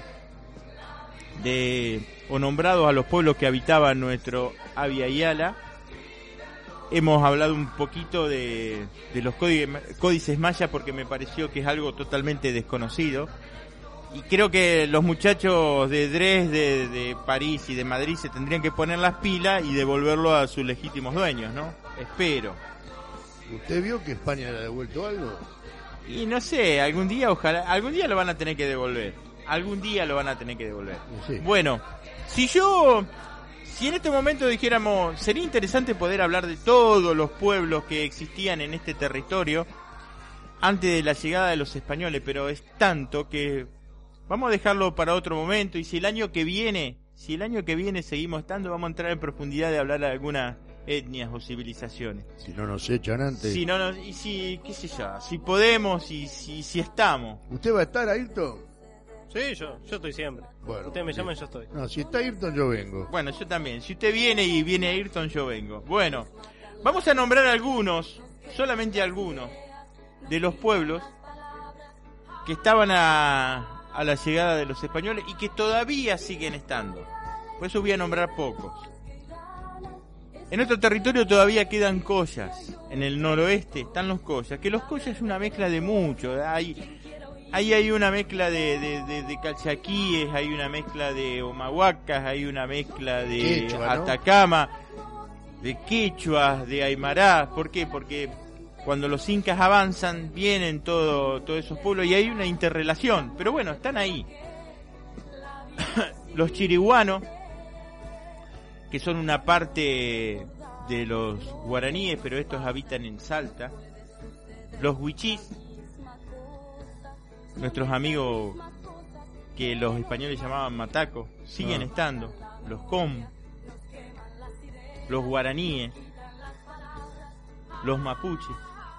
Speaker 4: de o nombrado a los pueblos que habitaban nuestro Abya Yala. Hemos hablado un poquito de, de los códices, códices mayas, porque me pareció que es algo totalmente desconocido. y creo que los muchachos de Dresde, de, de París y de Madrid se tendrían que poner las pilas y devolverlo a sus legítimos dueños, ¿no? Espero.
Speaker 3: ¿Usted vio que España le ha devuelto algo?
Speaker 4: Y no sé, algún día, ojalá, algún día lo van a tener que devolver. Algún día lo van a tener que devolver.
Speaker 3: Sí.
Speaker 4: Bueno, si yo, si en este momento dijéramos, sería interesante poder hablar de todos los pueblos que existían en este territorio antes de la llegada de los españoles, pero es tanto que vamos a dejarlo para otro momento. Y si el año que viene, si el año que viene seguimos estando, vamos a entrar en profundidad de hablar de algunas etnias o civilizaciones.
Speaker 3: Si no nos echan antes.
Speaker 4: Si no, no y si, qué sé yo, si podemos y si, si estamos.
Speaker 3: ¿Usted va a estar, Ayrton?
Speaker 5: Sí, yo, yo estoy siempre.
Speaker 3: Bueno,
Speaker 5: ustedes me
Speaker 3: sí.
Speaker 5: llaman, yo estoy.
Speaker 3: No, si está Ayrton, yo vengo.
Speaker 4: Bueno, yo también. Si usted viene y viene Ayrton, yo vengo. Bueno, vamos a nombrar algunos, solamente algunos, de los pueblos que estaban a, a la llegada de los españoles y que todavía siguen estando. Por eso voy a nombrar pocos. En nuestro territorio todavía quedan collas. En el noroeste están los collas. Que los collas es una mezcla de mucho. Hay, ahí hay una mezcla de, de, de, de calchaquíes, hay una mezcla de omahuacas, hay una mezcla de
Speaker 3: Quechua, ¿no?
Speaker 4: atacama, de quechuas, de aymarás. ¿Por qué? Porque cuando los incas avanzan, vienen todo, todos esos pueblos y hay una interrelación. Pero bueno, están ahí. Los chiriguanos, que son una parte de los guaraníes, pero estos habitan en Salta. Los huichís, nuestros amigos que los españoles llamaban matacos, siguen
Speaker 3: Ah.
Speaker 4: estando. Los com, los guaraníes, los mapuches.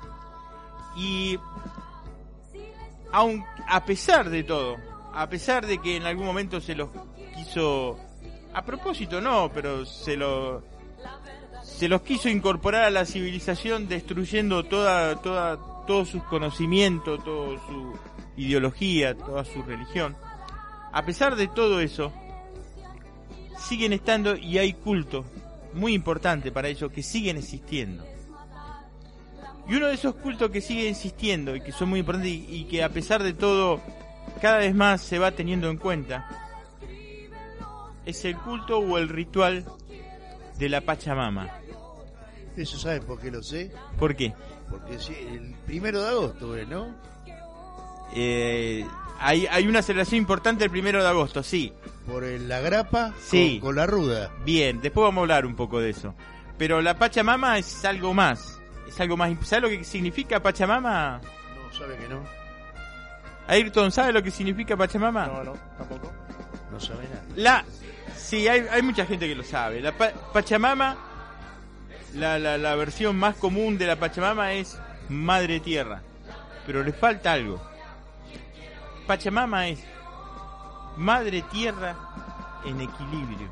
Speaker 4: Y aun, a pesar de todo, a pesar de que en algún momento se los quiso, a propósito no, pero se lo se los quiso incorporar a la civilización destruyendo toda toda todos sus conocimientos, toda su ideología, toda su religión. A pesar de todo eso, siguen estando y hay cultos muy importantes para ellos que siguen existiendo. Y uno de esos cultos que sigue existiendo y que son muy importantes y, y que a pesar de todo cada vez más se va teniendo en cuenta es el culto o el ritual de la Pachamama.
Speaker 3: ¿Eso sabe por qué lo sé?
Speaker 4: ¿Por qué?
Speaker 3: Porque sí, el primero de agosto, ¿eh? ¿no?
Speaker 4: Eh, hay, hay una celebración importante el primero de agosto, sí.
Speaker 3: Por el, la grapa
Speaker 4: Sí.
Speaker 3: con, con la ruda.
Speaker 4: Bien, después vamos a hablar un poco de eso. Pero la Pachamama es algo más. Es algo más. ¿Sabe lo que significa Pachamama?
Speaker 3: No, sabe que no.
Speaker 4: Ayrton, ¿sabe lo que significa Pachamama?
Speaker 5: No, no, tampoco.
Speaker 3: No sabe nada.
Speaker 4: La, sí, hay, hay mucha gente que lo sabe. La pa- Pachamama, la, la, la versión más común de la Pachamama es Madre Tierra. Pero le falta algo. Pachamama es Madre Tierra en equilibrio.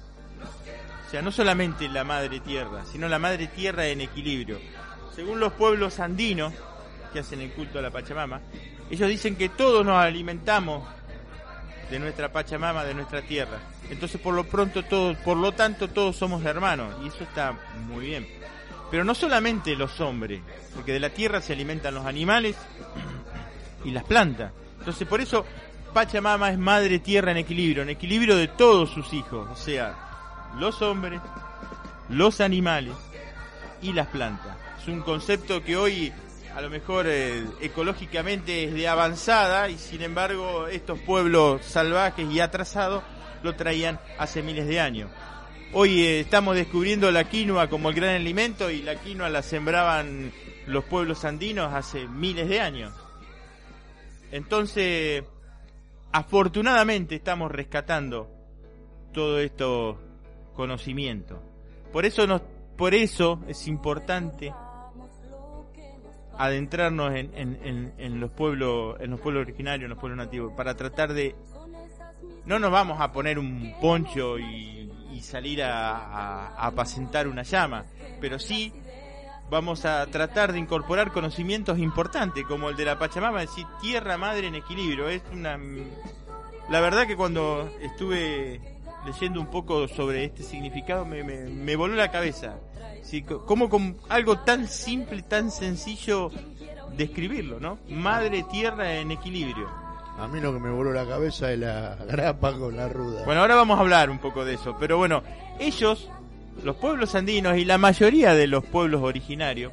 Speaker 4: O sea, no solamente la Madre Tierra, sino la Madre Tierra en equilibrio. Según los pueblos andinos que hacen el culto a la Pachamama, ellos dicen que todos nos alimentamos de nuestra Pachamama, de nuestra tierra. Entonces, por lo pronto, todos, por lo tanto, todos somos hermanos, y eso está muy bien. Pero no solamente los hombres, porque de la tierra se alimentan los animales y las plantas. Entonces, por eso Pachamama es Madre Tierra en equilibrio, en equilibrio de todos sus hijos, o sea, los hombres, los animales y las plantas. Es un concepto que hoy a lo mejor eh, ecológicamente es de avanzada y sin embargo estos pueblos salvajes y atrasados lo traían hace miles de años. Hoy eh, estamos descubriendo la quinoa como el gran alimento y la quinoa la sembraban los pueblos andinos hace miles de años. Entonces, afortunadamente estamos rescatando todo esto conocimiento. Por eso nos, por eso es importante adentrarnos en, en, en, en los pueblos, en los pueblos originarios, en los pueblos nativos, para tratar de, no nos vamos a poner un poncho y, y salir a, a, a apacentar una llama, pero sí vamos a tratar de incorporar conocimientos importantes como el de la Pachamama, es decir, tierra madre en equilibrio. Es una, la verdad que cuando estuve leyendo un poco sobre este significado me, me, me voló la cabeza. Sí, como con algo tan simple, tan sencillo describirlo, ¿no? Madre tierra en equilibrio.
Speaker 3: A mí lo que me voló la cabeza es la grapa con la ruda.
Speaker 4: Bueno, ahora vamos a hablar un poco de eso. Pero bueno, ellos, los pueblos andinos y la mayoría de los pueblos originarios,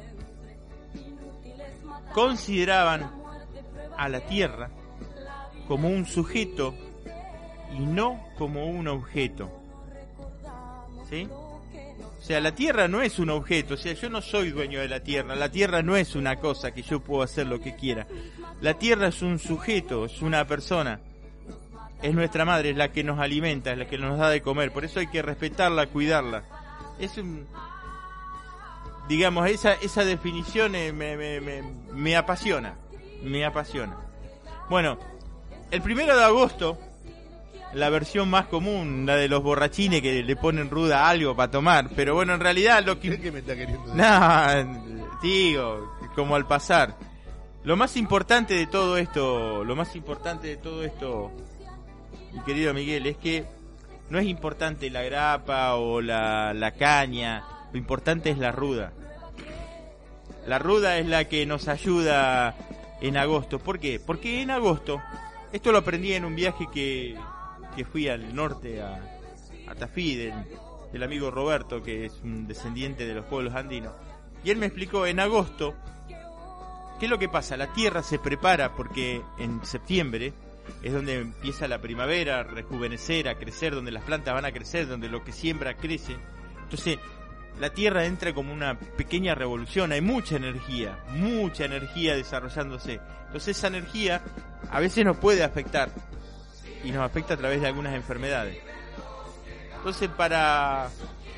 Speaker 4: consideraban a la tierra como un sujeto y no como un objeto. ¿Sí? O sea, la tierra no es un objeto. O sea, yo no soy dueño de la tierra. La tierra no es una cosa que yo puedo hacer lo que quiera. La tierra es un sujeto, es una persona. Es nuestra madre, es la que nos alimenta, es la que nos da de comer. Por eso hay que respetarla, cuidarla. Es un... Digamos, esa esa definición eh, me, me, me, me apasiona. Me apasiona. Bueno, el primero de agosto, la versión más común, la de los borrachines que le ponen ruda a algo para tomar. Pero bueno, en realidad lo que...
Speaker 3: ¿Qué me está queriendo decir?
Speaker 4: No, digo, como al pasar. Lo más importante de todo esto, lo más importante de todo esto, mi querido Miguel, es que no es importante la grapa o la, la caña, lo importante es la ruda. La ruda es la que nos ayuda en agosto. ¿Por qué? Porque en agosto, esto lo aprendí en un viaje que, que fui al norte, a, a Tafí, del, del amigo Roberto, que es un descendiente de los pueblos andinos. Y él me explicó, en agosto, ¿qué es lo que pasa? La tierra se prepara porque en septiembre es donde empieza la primavera, a rejuvenecer, a crecer, donde las plantas van a crecer, donde lo que siembra crece. Entonces, la tierra entra como una pequeña revolución, hay mucha energía, mucha energía desarrollándose. Entonces esa energía a veces nos puede afectar y nos afecta a través de algunas enfermedades. Entonces, para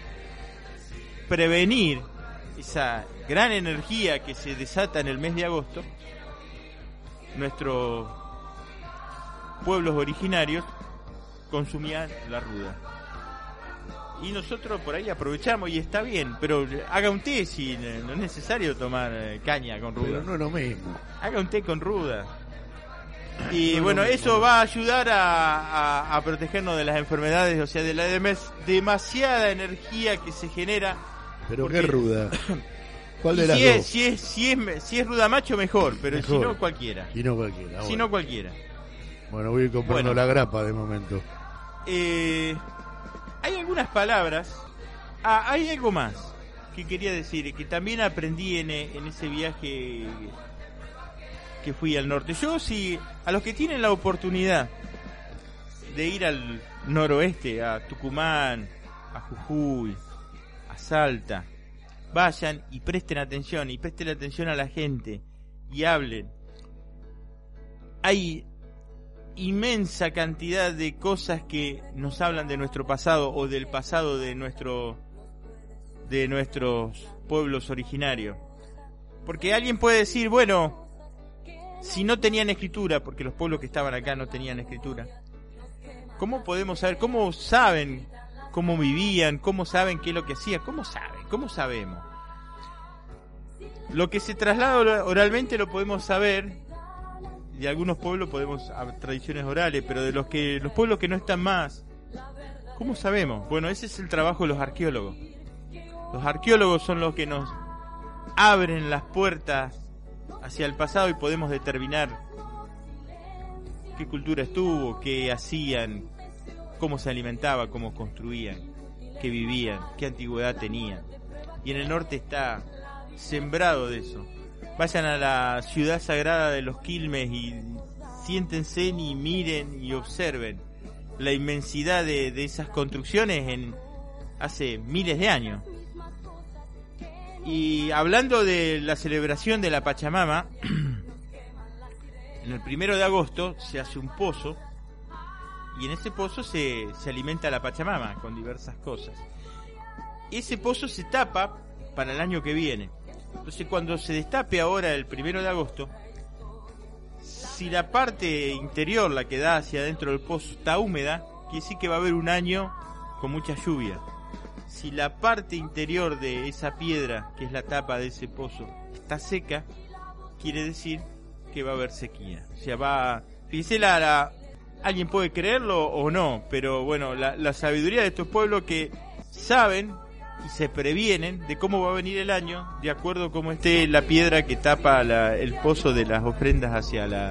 Speaker 4: prevenir esa gran energía que se desata en el mes de agosto, nuestros pueblos originarios consumían la ruda. Y nosotros por ahí aprovechamos y está bien, pero haga un té si no es necesario tomar caña con ruda.
Speaker 3: Pero no es lo mismo.
Speaker 4: Haga un té con ruda. Y
Speaker 3: no
Speaker 4: bueno,
Speaker 3: lo mismo,
Speaker 4: eso
Speaker 3: no.
Speaker 4: va a ayudar a, a, a protegernos de las enfermedades, o sea, de la demes- demasiada energía que se genera.
Speaker 3: Pero
Speaker 4: porque...
Speaker 3: qué ruda. ¿Cuál de
Speaker 4: Y
Speaker 3: las
Speaker 4: si
Speaker 3: dos?
Speaker 4: es, si es, si es, si es ruda macho, mejor, pero
Speaker 3: Mejor.
Speaker 4: si no, cualquiera.
Speaker 3: Si no cualquiera.
Speaker 4: Si
Speaker 3: bueno.
Speaker 4: no, cualquiera.
Speaker 3: Bueno, voy a ir comprando
Speaker 4: Bueno.
Speaker 3: la grapa de momento.
Speaker 4: Eh, hay algunas palabras. Ah, hay algo más que quería decir, que también aprendí en, en ese viaje que fui al norte. Yo, si a los que tienen la oportunidad de ir al noroeste, a Tucumán, a Jujuy, a Salta, vayan y presten atención, y presten atención a la gente, y hablen. Hay inmensa cantidad de cosas que nos hablan de nuestro pasado o del pasado de nuestro de nuestros pueblos originarios. Porque alguien puede decir, bueno, si no tenían escritura, porque los pueblos que estaban acá no tenían escritura, ¿cómo podemos saber, cómo saben cómo vivían, cómo saben qué es lo que hacían? ¿Cómo saben? ¿Cómo sabemos? Lo que se traslada oralmente lo podemos saber. De algunos pueblos podemos a tradiciones orales, pero de los que los pueblos que no están más, ¿cómo sabemos? Bueno, ese es el trabajo de los arqueólogos. Los arqueólogos son los que nos abren las puertas hacia el pasado y podemos determinar qué cultura estuvo, qué hacían, cómo se alimentaba, cómo construían, qué vivían, qué antigüedad tenían. Y en el norte está sembrado de eso. Vayan a la ciudad sagrada de los Quilmes y siéntense y miren y observen la inmensidad de, de esas construcciones en hace miles de años. Y hablando de la celebración de la Pachamama, en el primero de agosto se hace un pozo y en ese pozo se, se alimenta la Pachamama con diversas cosas. Ese pozo se tapa para el año que viene. Entonces, cuando se destape ahora el primero de agosto, si la parte interior, la que da hacia adentro del pozo, está húmeda, quiere decir que va a haber un año con mucha lluvia. Si la parte interior de esa piedra, que es la tapa de ese pozo, está seca, quiere decir que va a haber sequía. O sea, va... Fíjese, la, la, alguien puede creerlo o no, pero bueno, la, la sabiduría de estos pueblos que saben y se previenen de cómo va a venir el año de acuerdo a cómo esté la piedra que tapa la, el pozo de las ofrendas hacia la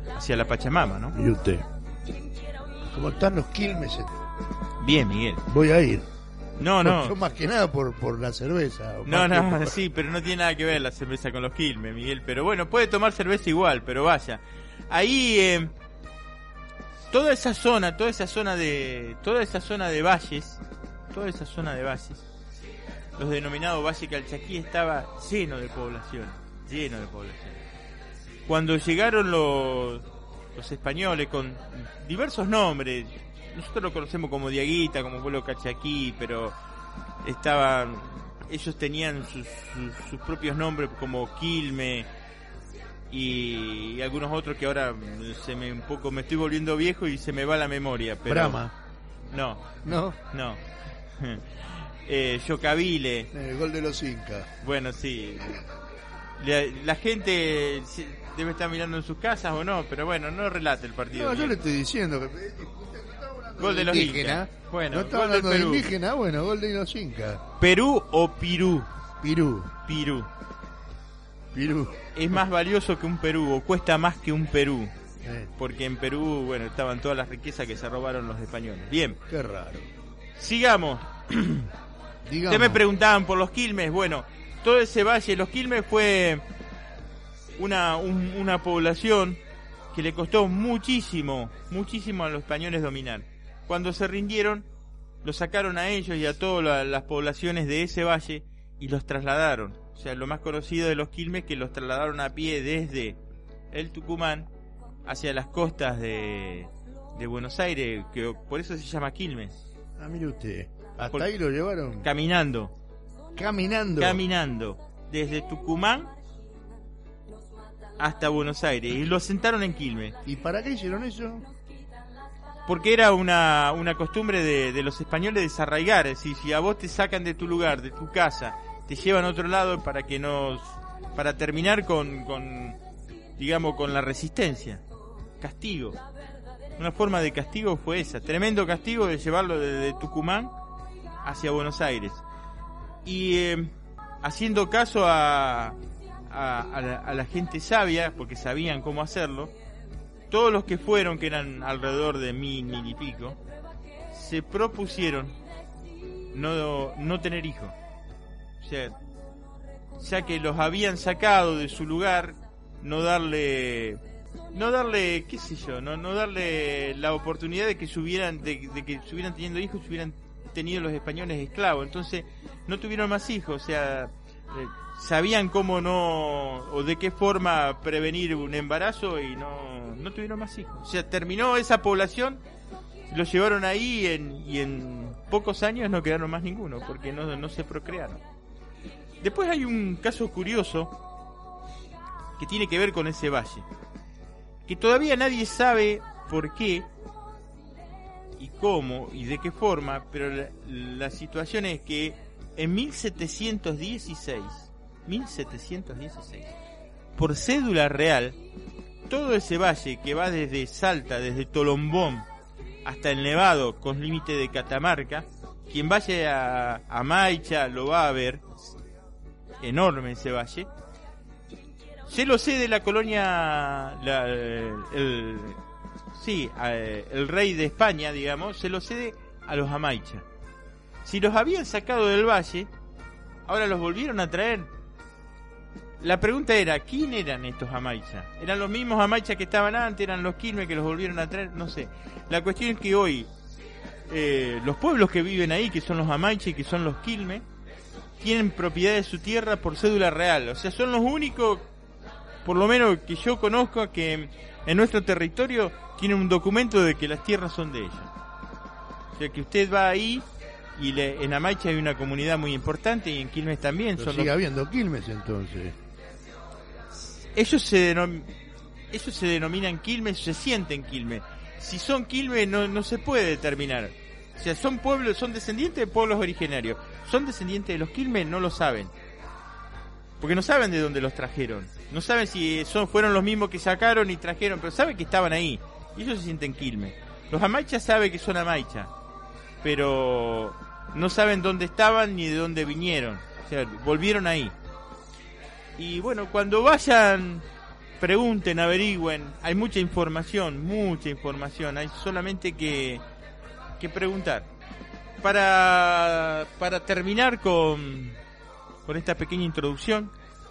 Speaker 4: hacia la Pachamama, ¿no?
Speaker 3: Y usted. ¿Cómo están los Quilmes?
Speaker 4: Bien, Miguel.
Speaker 3: Voy a ir.
Speaker 4: No, no.
Speaker 3: Yo más que nada por, por la cerveza.
Speaker 4: No, no,
Speaker 3: por...
Speaker 4: sí, pero no tiene nada que ver la cerveza con los Quilmes, Miguel. Pero bueno, puede tomar cerveza igual, pero vaya. Ahí, eh, toda esa zona, toda esa zona de, toda esa zona de valles, toda esa zona de valles, los denominados Valle Calchaquí, estaba lleno de población, lleno de población. Cuando llegaron los, los españoles con diversos nombres, nosotros lo conocemos como Diaguita, como pueblo Calchaquí, pero estaban, ellos tenían sus, sus, sus propios nombres como Quilmes y, y algunos otros que ahora se me un poco me estoy volviendo viejo y se me va la memoria. Pero
Speaker 3: Brahma.
Speaker 4: No,
Speaker 3: no,
Speaker 4: no. eh, Yocavile.
Speaker 3: El gol de los Incas.
Speaker 4: Bueno, sí. La, la gente debe estar mirando en sus casas o no, pero bueno, no relate el partido.
Speaker 3: No, yo le estoy diciendo que
Speaker 4: gol de los
Speaker 3: indígenas.
Speaker 4: Bueno,
Speaker 3: no estaba
Speaker 4: gol del
Speaker 3: hablando de
Speaker 4: Perú.
Speaker 3: indígena, bueno, gol de los Incas.
Speaker 4: ¿Perú o Pirú?
Speaker 3: Pirú.
Speaker 4: Pirú.
Speaker 3: Pirú.
Speaker 4: Es más valioso que un Perú, o cuesta más que un Perú.
Speaker 3: Eh.
Speaker 4: Porque en Perú, bueno, estaban todas las riquezas que se robaron los españoles. Bien.
Speaker 3: Qué raro.
Speaker 4: Sigamos.
Speaker 3: Digamos.
Speaker 4: Ustedes me preguntaban por los Quilmes. Bueno, todo ese valle, los Quilmes fue una, un, una población que le costó muchísimo, muchísimo a los españoles dominar. Cuando se rindieron, los sacaron a ellos y a todas la, las poblaciones de ese valle y los trasladaron. O sea, lo más conocido de los Quilmes, que los trasladaron a pie desde el Tucumán hacia las costas de, de Buenos Aires, que por eso se llama Quilmes.
Speaker 3: Ah, mire usted. Hasta
Speaker 4: Por-
Speaker 3: ahí lo llevaron.
Speaker 4: Caminando,
Speaker 3: Caminando.
Speaker 4: caminando, desde Tucumán hasta Buenos Aires, y los sentaron en Quilmes.
Speaker 3: ¿Y para qué hicieron eso?
Speaker 4: Porque era una, una costumbre de, de los españoles desarraigar, es decir, si a vos te sacan de tu lugar, de tu casa, te llevan a otro lado para que nos, para terminar con, con, digamos, con la resistencia, castigo. Una forma de castigo fue esa, tremendo castigo de llevarlo desde Tucumán hacia Buenos Aires. Y eh, haciendo caso a, a, a, la, a la gente sabia, porque sabían cómo hacerlo, todos los que fueron, que eran alrededor de mil, mil y pico, se propusieron no, no tener hijos. O sea, ya que los habían sacado de su lugar, no darle, no darle, qué sé yo, no, no darle la oportunidad de que subieran, de, de que estuvieran teniendo hijos, hubieran tenido los españoles esclavos. Entonces, no tuvieron más hijos, o sea, eh, sabían cómo no, o de qué forma prevenir un embarazo y no, no tuvieron más hijos. O sea, terminó esa población, los llevaron ahí en, y en pocos años no quedaron más ninguno, porque no, no se procrearon. Después hay un caso curioso que tiene que ver con ese valle, que todavía nadie sabe por qué y cómo y de qué forma, pero la, la situación es que en mil setecientos dieciséis, por cédula real, todo ese valle que va desde Salta, desde Tolombón hasta el Nevado con límite de Catamarca, quien vaya a, a Maicha lo va a ver, enorme ese valle, se lo cede la colonia, la, el, sí, el rey de España, digamos, se lo cede a los Amaicha. Si los habían sacado del valle, ahora los volvieron a traer. La pregunta era, ¿quién eran estos Amaicha? ¿Eran los mismos Amaicha que estaban antes? ¿Eran los Quilmes que los volvieron a traer? No sé. La cuestión es que hoy eh, los pueblos que viven ahí, que son los Amaicha y que son los Quilmes, tienen propiedad de su tierra por cédula real. O sea, son los únicos, por lo menos que yo conozco, que en nuestro territorio tienen un documento de que las tierras son de ellos. O sea, que usted va ahí y le, en Amaicha hay una comunidad muy importante y en Quilmes también.
Speaker 3: Pero
Speaker 4: son
Speaker 3: sigue
Speaker 4: los...
Speaker 3: habiendo Quilmes entonces.
Speaker 4: Ellos se, denom... Ellos se denominan Quilmes, se sienten Quilmes. Si son Quilmes no, no se puede determinar. O sea, son pueblos, son descendientes de pueblos originarios. ¿Son descendientes de los Quilmes? No lo saben. Porque no saben de dónde los trajeron. No saben si son fueron los mismos que sacaron y trajeron, pero saben que estaban ahí. Y ellos se sienten Quilmes. Los Amaicha saben que son Amaicha, pero no saben dónde estaban ni de dónde vinieron. O sea, volvieron ahí. Y bueno, cuando vayan pregunten, averigüen. Hay mucha información, mucha información. Hay solamente que, que preguntar. Para, para terminar con, con esta pequeña introducción,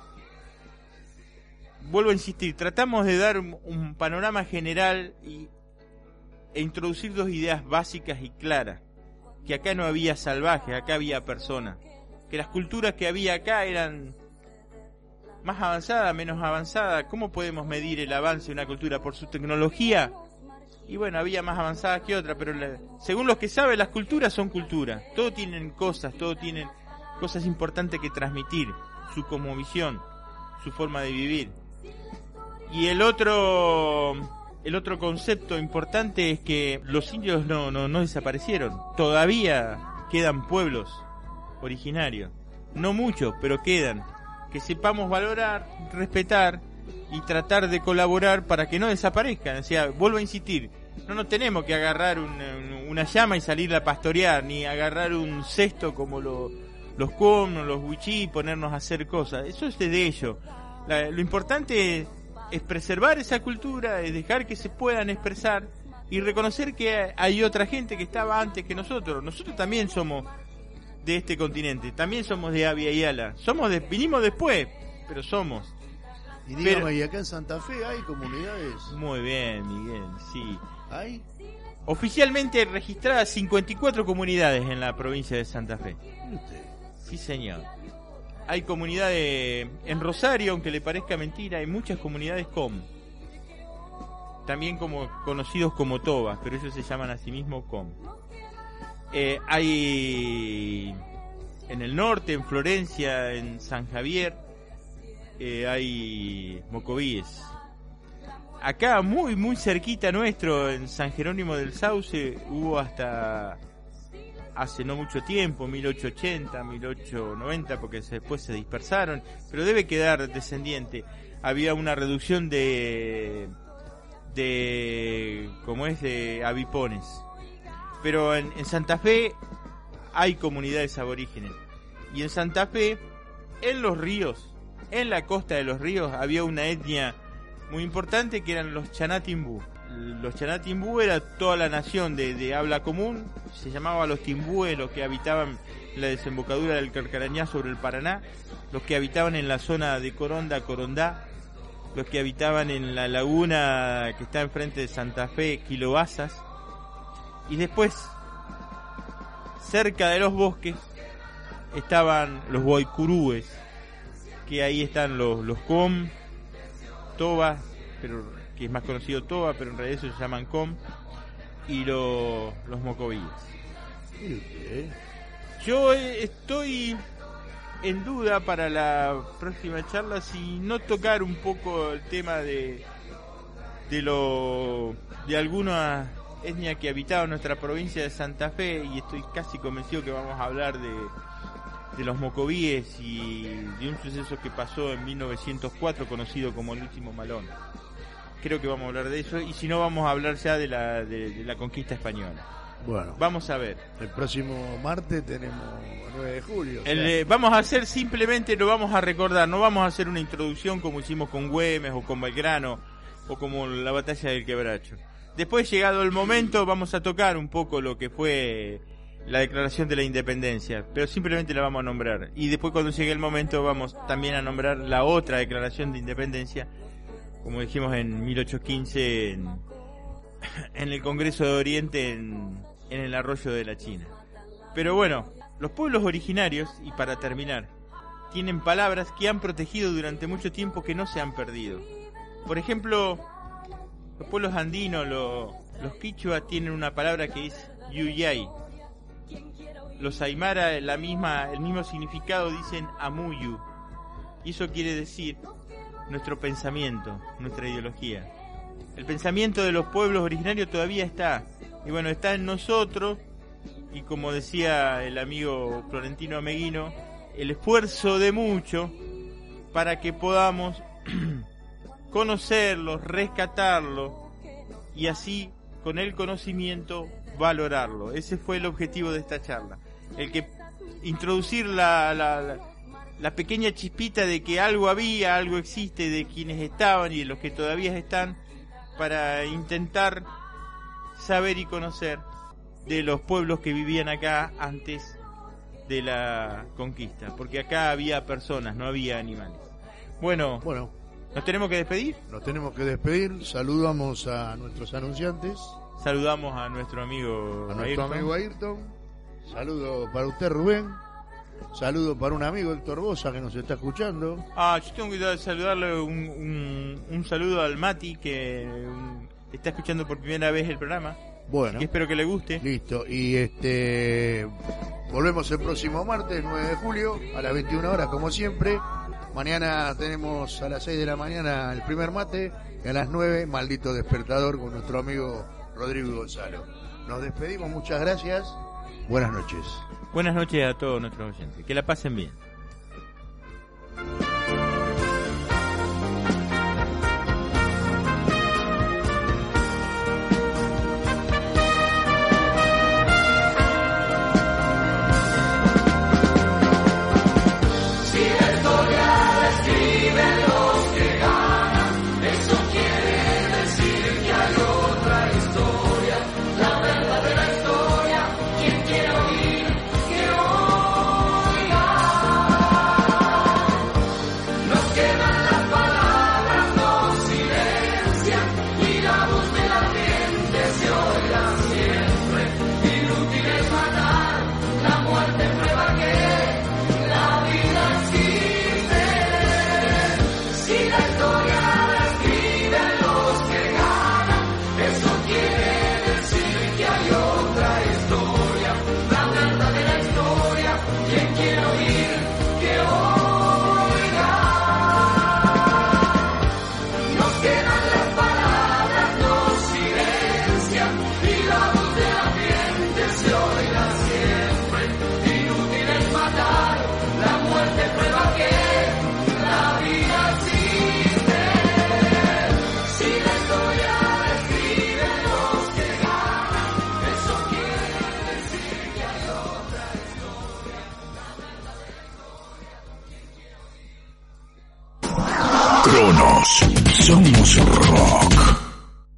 Speaker 4: vuelvo a insistir, tratamos de dar un, un panorama general y, e introducir dos ideas básicas y claras. Que acá no había salvajes, acá había personas. Que las culturas que había acá eran más avanzadas, menos avanzadas. ¿Cómo podemos medir el avance de una cultura? ¿Por su tecnología? Y bueno, había más avanzadas que otras, pero la, según los que saben, las culturas son culturas. Todos tienen cosas, todos tienen cosas importantes que transmitir. Su cosmovisión, su forma de vivir. Y el otro, el otro concepto importante es que los indios no, no, no desaparecieron. Todavía quedan pueblos originarios. No muchos, pero quedan. Que sepamos valorar, respetar y tratar de colaborar para que no desaparezcan. O sea, vuelvo a insistir, no nos tenemos que agarrar una, una llama y salir a pastorear, ni agarrar un cesto como lo, los com, los wichí y ponernos a hacer cosas. Eso es de ellos. La, lo importante es, es preservar esa cultura, es dejar que se puedan expresar y reconocer que hay otra gente que estaba antes que nosotros. Nosotros también somos de este continente, también somos de Abya Yala. Somos de, vinimos después, pero somos.
Speaker 3: Y dígame,
Speaker 4: Pero,
Speaker 3: ¿y acá en Santa Fe hay comunidades?
Speaker 4: Muy bien, Miguel, sí.
Speaker 3: ¿Hay?
Speaker 4: Oficialmente registradas cincuenta y cuatro comunidades en la provincia de Santa Fe.
Speaker 3: ¿Usted?
Speaker 4: Sí, señor. Hay comunidades en Rosario, aunque le parezca mentira, hay muchas comunidades com. También como conocidos como tobas, pero ellos se llaman a sí mismos com. Eh, hay en el norte, en Florencia, en San Javier, eh, hay mocovíes. Acá muy muy cerquita nuestro, en San Jerónimo del Sauce, hubo hasta hace no mucho tiempo, mil ochocientos ochenta, mil ochocientos noventa, porque después se dispersaron, pero debe quedar descendiente. Había una reducción de de como es de avipones. Pero en, en Santa Fe hay comunidades aborígenes. Y en Santa Fe, en los ríos, en la costa de los ríos, había una etnia muy importante que eran los Chanatimbú. Los Chanatimbú era toda la nación de, de habla común, se llamaba los timbúes, los que habitaban la desembocadura del Carcarañá sobre el Paraná, los que habitaban en la zona de Coronda, Corondá, los que habitaban en la laguna que está enfrente de Santa Fe, Quilobazas. Y después, cerca de los bosques, estaban los Guaycurúes, que ahí están los, los com, tobas, pero que es más conocido toba, pero en realidad se llaman com, y lo, los mocovíes.
Speaker 3: ¿Y usted?
Speaker 4: Yo eh, estoy en duda para la próxima charla si no tocar un poco el tema de de lo de algunas etnia que habitaba nuestra provincia de Santa Fe, y estoy casi convencido que vamos a hablar de, de los mocovíes y de un suceso que pasó en mil novecientos cuatro conocido como el último malón. Creo que vamos a hablar de eso, y si no vamos a hablar ya de la, de, de la conquista española.
Speaker 3: Bueno,
Speaker 4: Vamos a ver.
Speaker 3: el próximo martes tenemos nueve de julio. o
Speaker 4: El,
Speaker 3: sea,
Speaker 4: eh, vamos a hacer simplemente, lo vamos a recordar, no vamos a hacer una introducción como hicimos con Güemes o con Belgrano o como la batalla del Quebracho. Después, llegado el momento, vamos a tocar un poco lo que fue la declaración de la independencia, pero simplemente la vamos a nombrar. Y después, cuando llegue el momento, vamos también a nombrar la otra declaración de independencia, como dijimos en mil ochocientos quince en, en el Congreso de Oriente en, en el Arroyo de la China. Pero bueno, los pueblos originarios, y para terminar, tienen palabras que han protegido durante mucho tiempo, que no se han perdido. Por ejemplo, los pueblos andinos, lo, los quichua, tienen una palabra que es yuyay. Los aymara, la misma, el mismo significado, dicen amuyu. Y eso quiere decir nuestro pensamiento, nuestra ideología. El pensamiento de los pueblos originarios todavía está. Y bueno, está en nosotros. Y como decía el amigo Florentino Ameguino, el esfuerzo de muchos para que podamos conocerlos, rescatarlos, y así, con el conocimiento, valorarlo. Ese fue el objetivo de esta charla. El que introducir la, la, la, la pequeña chispita de que algo había, algo existe, de quienes estaban y de los que todavía están, para intentar saber y conocer de los pueblos que vivían acá antes de la conquista, porque acá había personas, no había animales. Bueno,
Speaker 3: Bueno,
Speaker 4: ¿nos tenemos que despedir?
Speaker 3: nos tenemos que despedir. Saludamos a nuestros anunciantes,
Speaker 4: Saludamos a nuestro amigo
Speaker 3: a nuestro
Speaker 4: Ayrton.
Speaker 3: amigo Ayrton. Saludo para usted, Rubén. Saludo para un amigo, Héctor Bosa, que nos está escuchando.
Speaker 4: Ah, yo tengo que saludarle un, un, un saludo al Mati, que um, está escuchando por primera vez el programa.
Speaker 3: Bueno,
Speaker 4: Y espero que le guste.
Speaker 3: listo. Y este volvemos el próximo martes, nueve de julio, a las veintiuna horas, como siempre. Mañana tenemos a las seis de la mañana el primer mate, y a las nueve, Maldito Despertador, con nuestro amigo Rodrigo Gonzalo. Nos despedimos, muchas gracias. Buenas noches.
Speaker 4: Buenas noches a todos nuestros oyentes. Que la pasen bien.
Speaker 1: Cronos, somos rock.